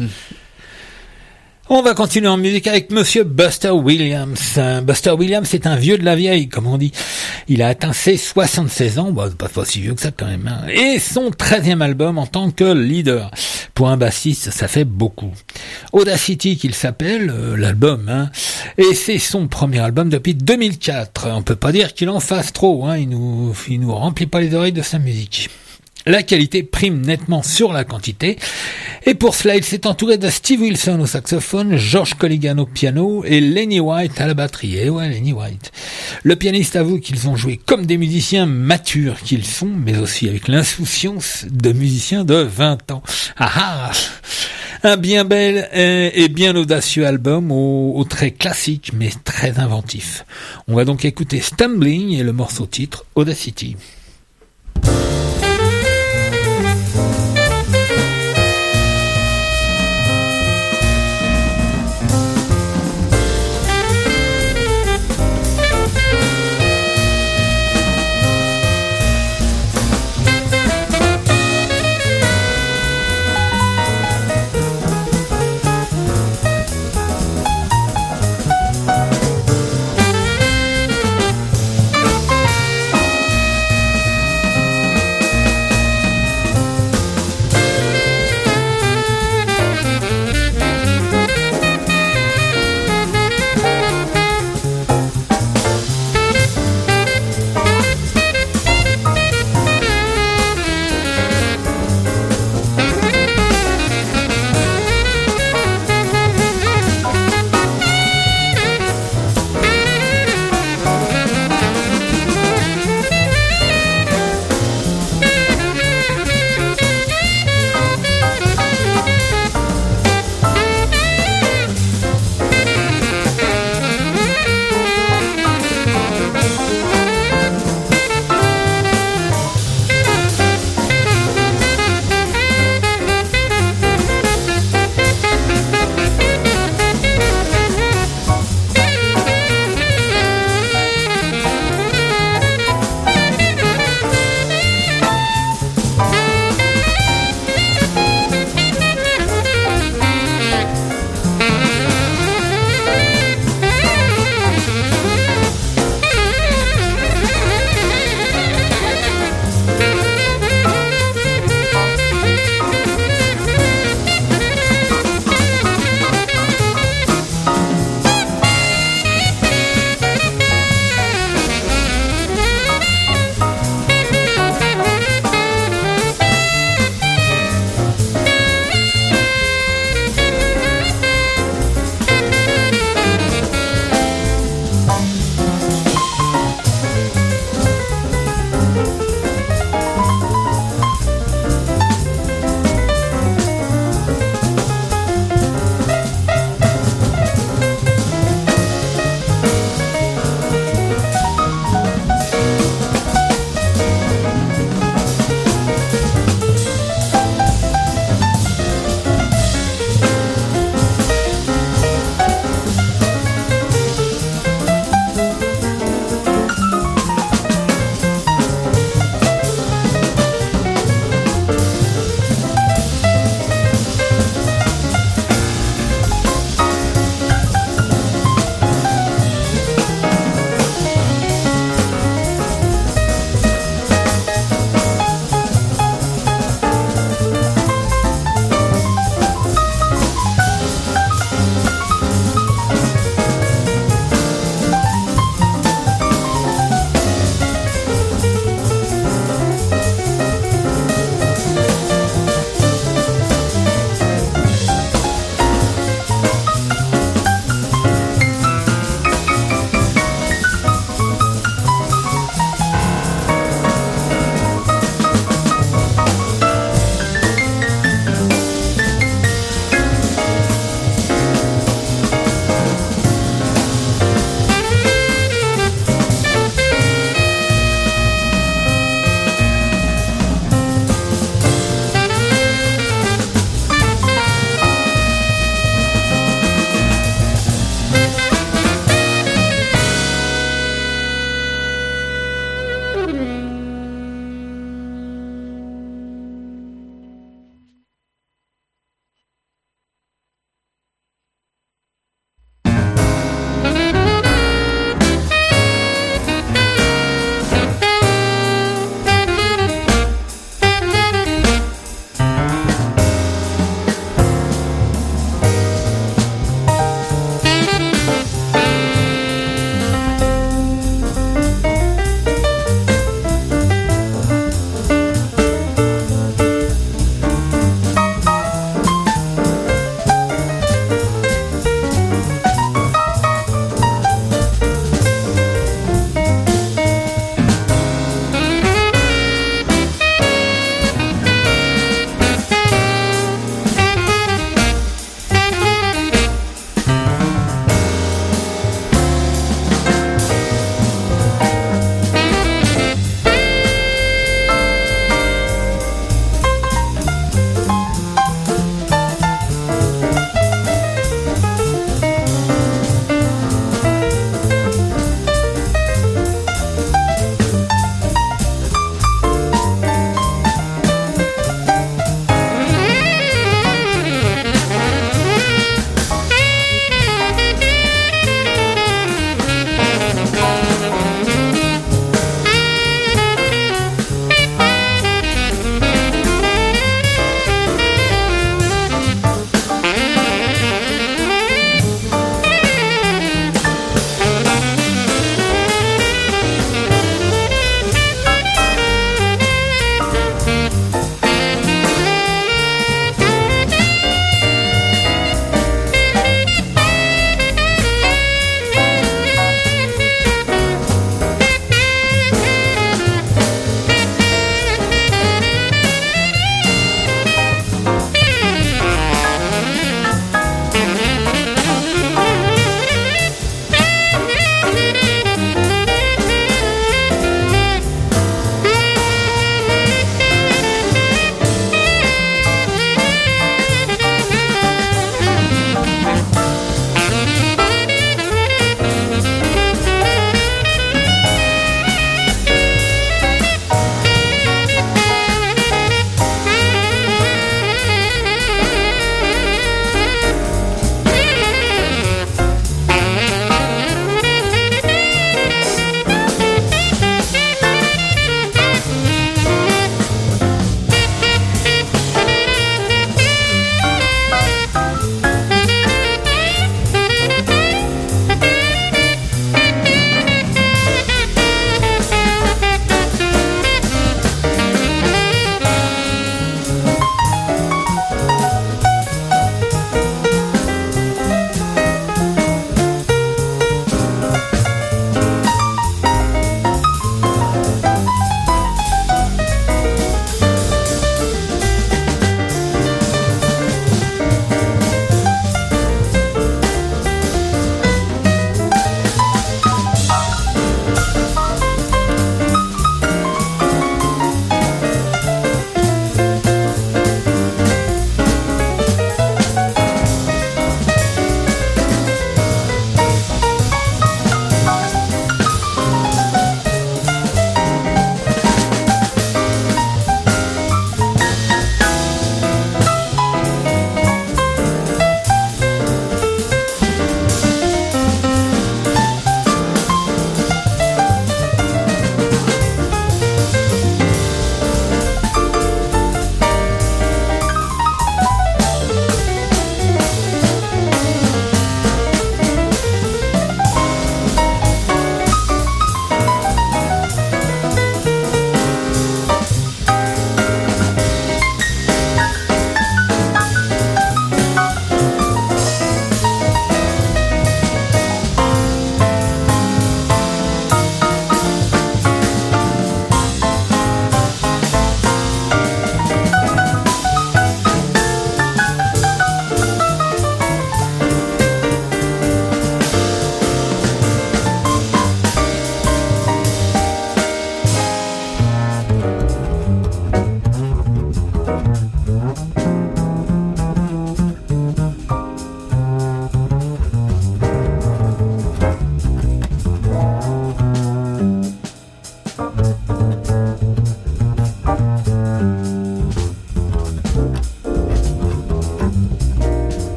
On va continuer en musique avec Monsieur Buster Williams. Buster Williams est un vieux de la vieille, comme on dit. Il a atteint ses 76 ans, pas si vieux que ça quand même, hein. Et son 13e album en tant que leader. Pour un bassiste, ça fait beaucoup. Audacity qu'il s'appelle, l'album, hein. Et c'est son premier album depuis 2004. On peut pas dire qu'il en fasse trop, hein. Il nous remplit pas les oreilles de sa musique. La qualité prime nettement sur la quantité. Et pour cela, il s'est entouré de Steve Wilson au saxophone, George Colligan au piano et Lenny White à la batterie. Et ouais, Lenny White. Le pianiste avoue qu'ils ont joué comme des musiciens matures qu'ils sont, mais aussi avec l'insouciance de musiciens de 20 ans. Un bien bel et bien audacieux album au trait classique, mais très inventif. On va donc écouter Stumbling et le morceau titre Audacity.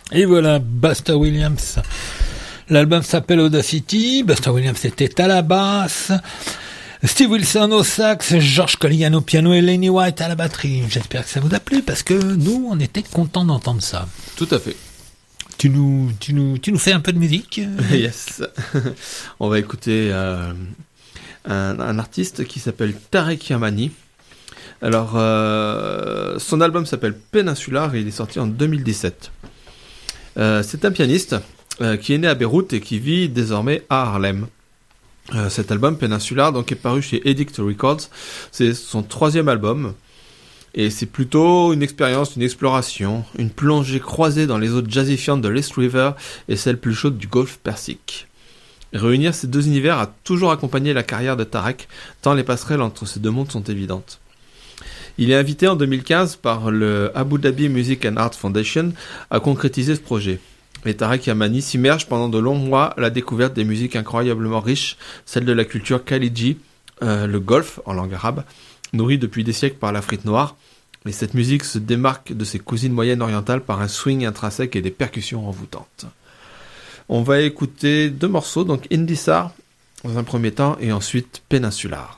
Et voilà, Buster Williams. L'album s'appelle Audacity. Buster Williams était à la basse. Steve Wilson au sax, George Colligan au piano et Lenny White à la batterie. J'espère que ça vous a plu parce que nous, on était contents d'entendre ça. Tout à fait. Tu nous fais un peu de musique? Yes. On va écouter un artiste qui s'appelle Tarek Yamani. Alors, son album s'appelle Peninsular et il est sorti en 2017. C'est un pianiste qui est né à Beyrouth et qui vit désormais à Harlem. Cet album Peninsular donc est paru chez Edict Records. C'est son 3e album et c'est plutôt une expérience, une exploration, une plongée croisée dans les eaux jazzifiantes de l'East River et celles plus chaudes du Golfe Persique. Réunir ces deux univers a toujours accompagné la carrière de Tarek, tant les passerelles entre ces deux mondes sont évidentes. Il est invité en 2015 par le Abu Dhabi Music and Art Foundation à concrétiser ce projet. Et Tarek Yamani s'immerge pendant de longs mois à la découverte des musiques incroyablement riches, celles de la culture Khalidji, le golfe en langue arabe, nourrie depuis des siècles par l'Afrique noire. Et cette musique se démarque de ses cousines moyennes orientales par un swing intrinsèque et des percussions envoûtantes. On va écouter 2 morceaux, donc Indisar dans un premier temps et ensuite Peninsular.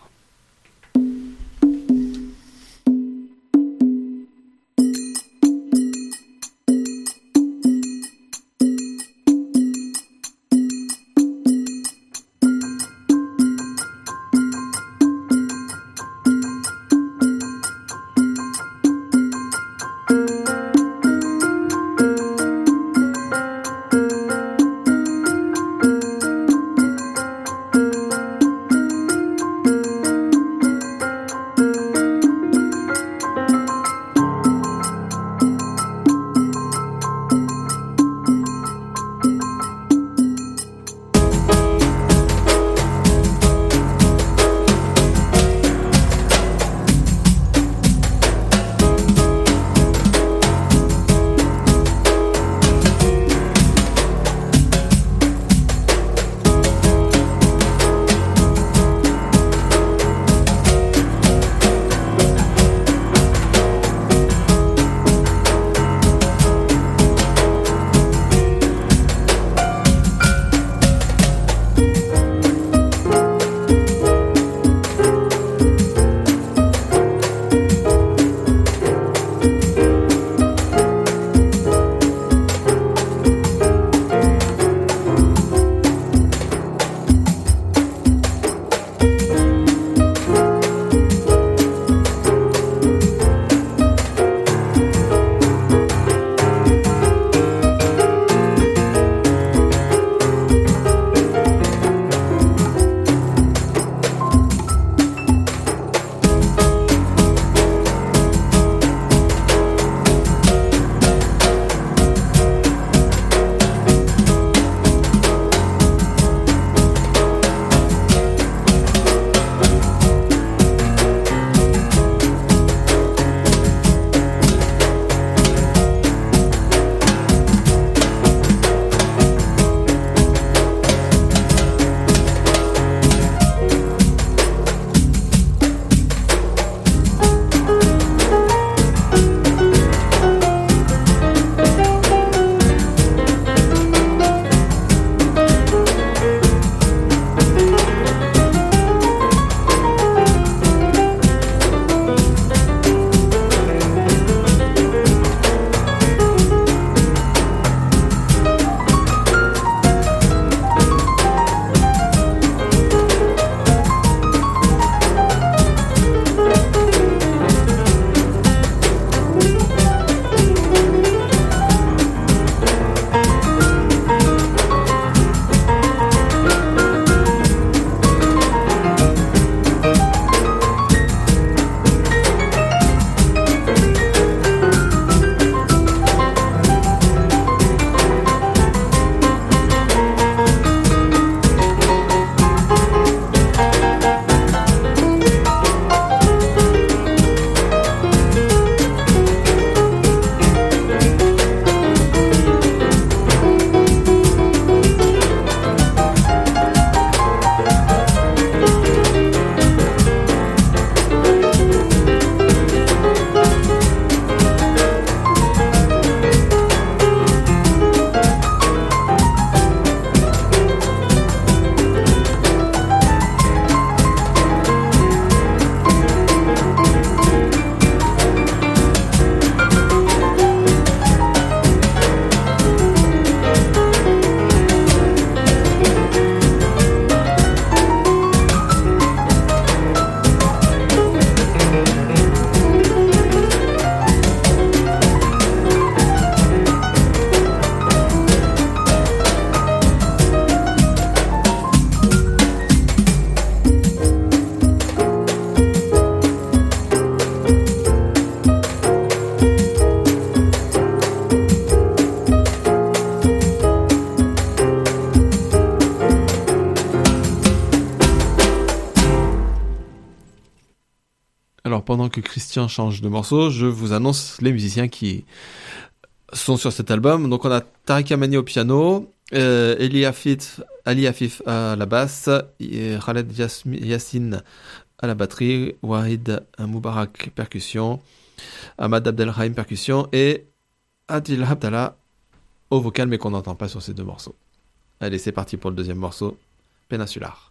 Alors pendant que Christian change de morceau, je vous annonce les musiciens qui sont sur cet album. Donc on a Tariq Amani au piano, Ali Afif à la basse, et Khaled Yassine à la batterie, Wahid Moubarak percussion, Ahmad Abdelrahim percussion et Adil Abdallah au vocal mais qu'on n'entend pas sur ces deux morceaux. Allez, c'est parti pour le deuxième morceau, Peninsular.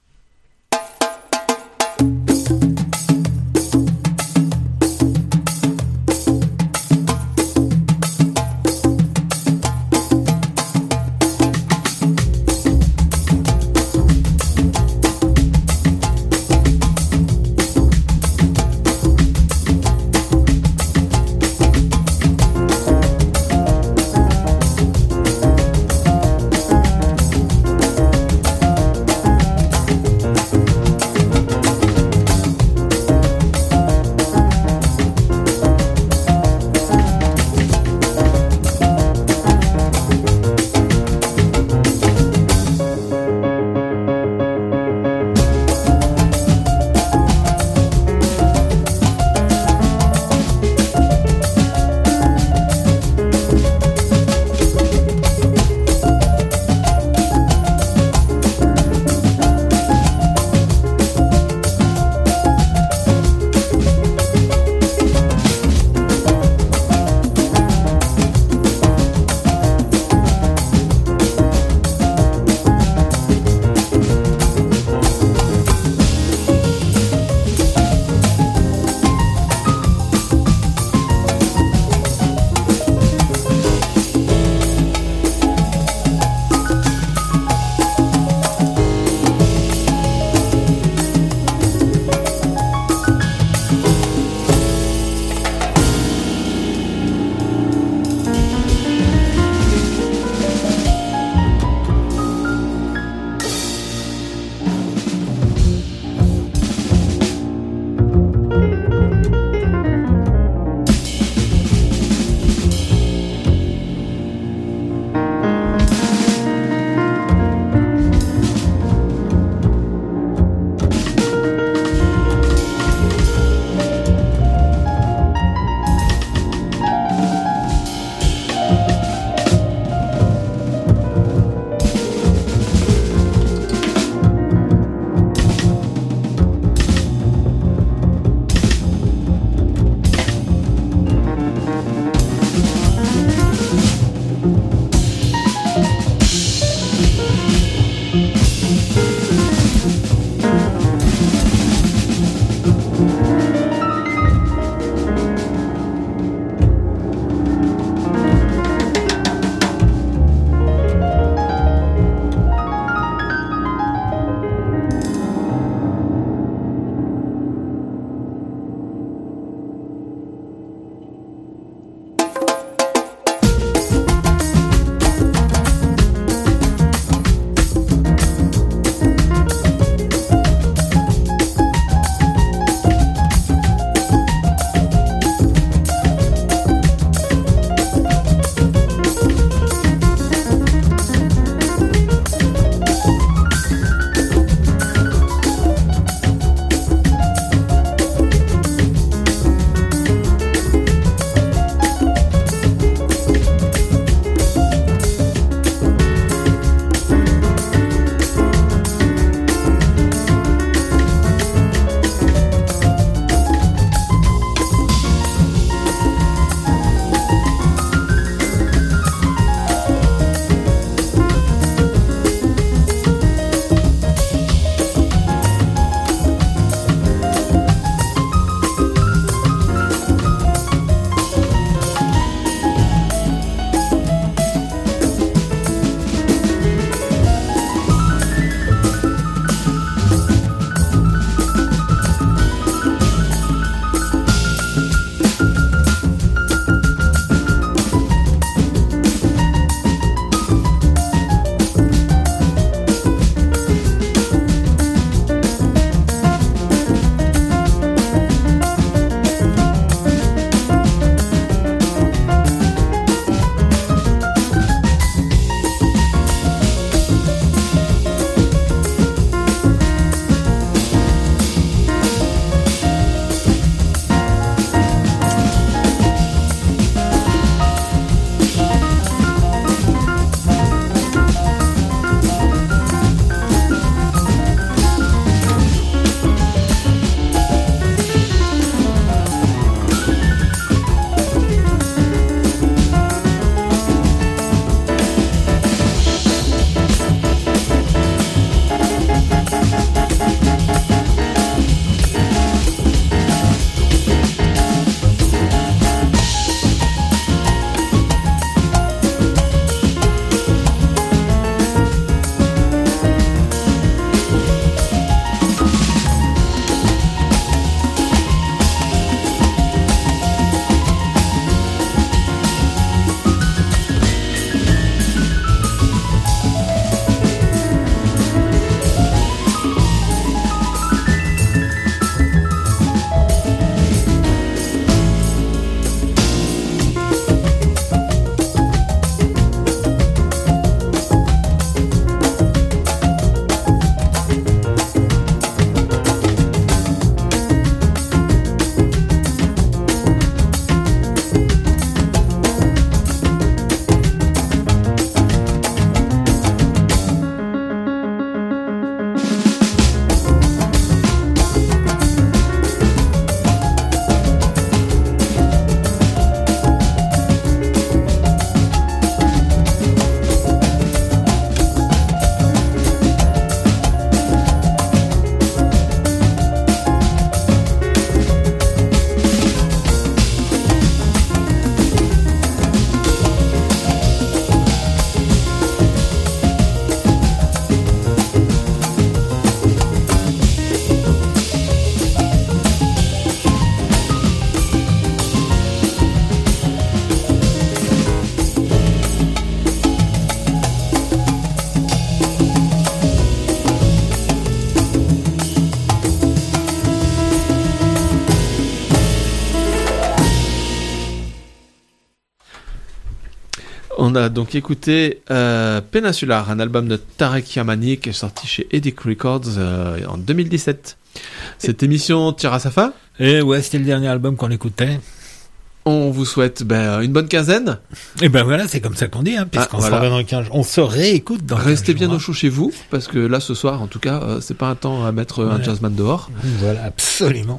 On a donc écouté Peninsular, un album de Tarek Yamani qui est sorti chez Edic Records en 2017. Cette émission tire à sa fin. Et ouais, c'était le dernier album qu'on écoutait. On vous souhaite une bonne quinzaine. Et ben voilà, c'est comme ça qu'on dit, hein, puisqu'on voilà. se revoit dans 15 jours. On se réécoute dans 15 Restez bien jours, au chaud chez vous, parce que là, ce soir, en tout cas, c'est pas un temps à mettre un jazzman dehors. Voilà, absolument.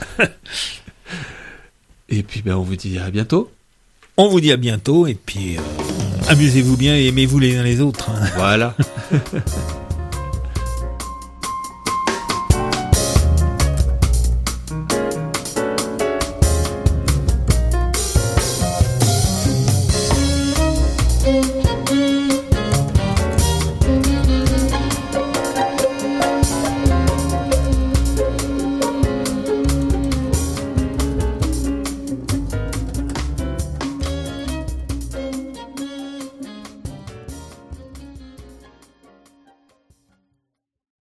Et puis, on vous dit à bientôt. On vous dit à bientôt, et puis amusez-vous bien et aimez-vous les uns les autres. Hein. Voilà.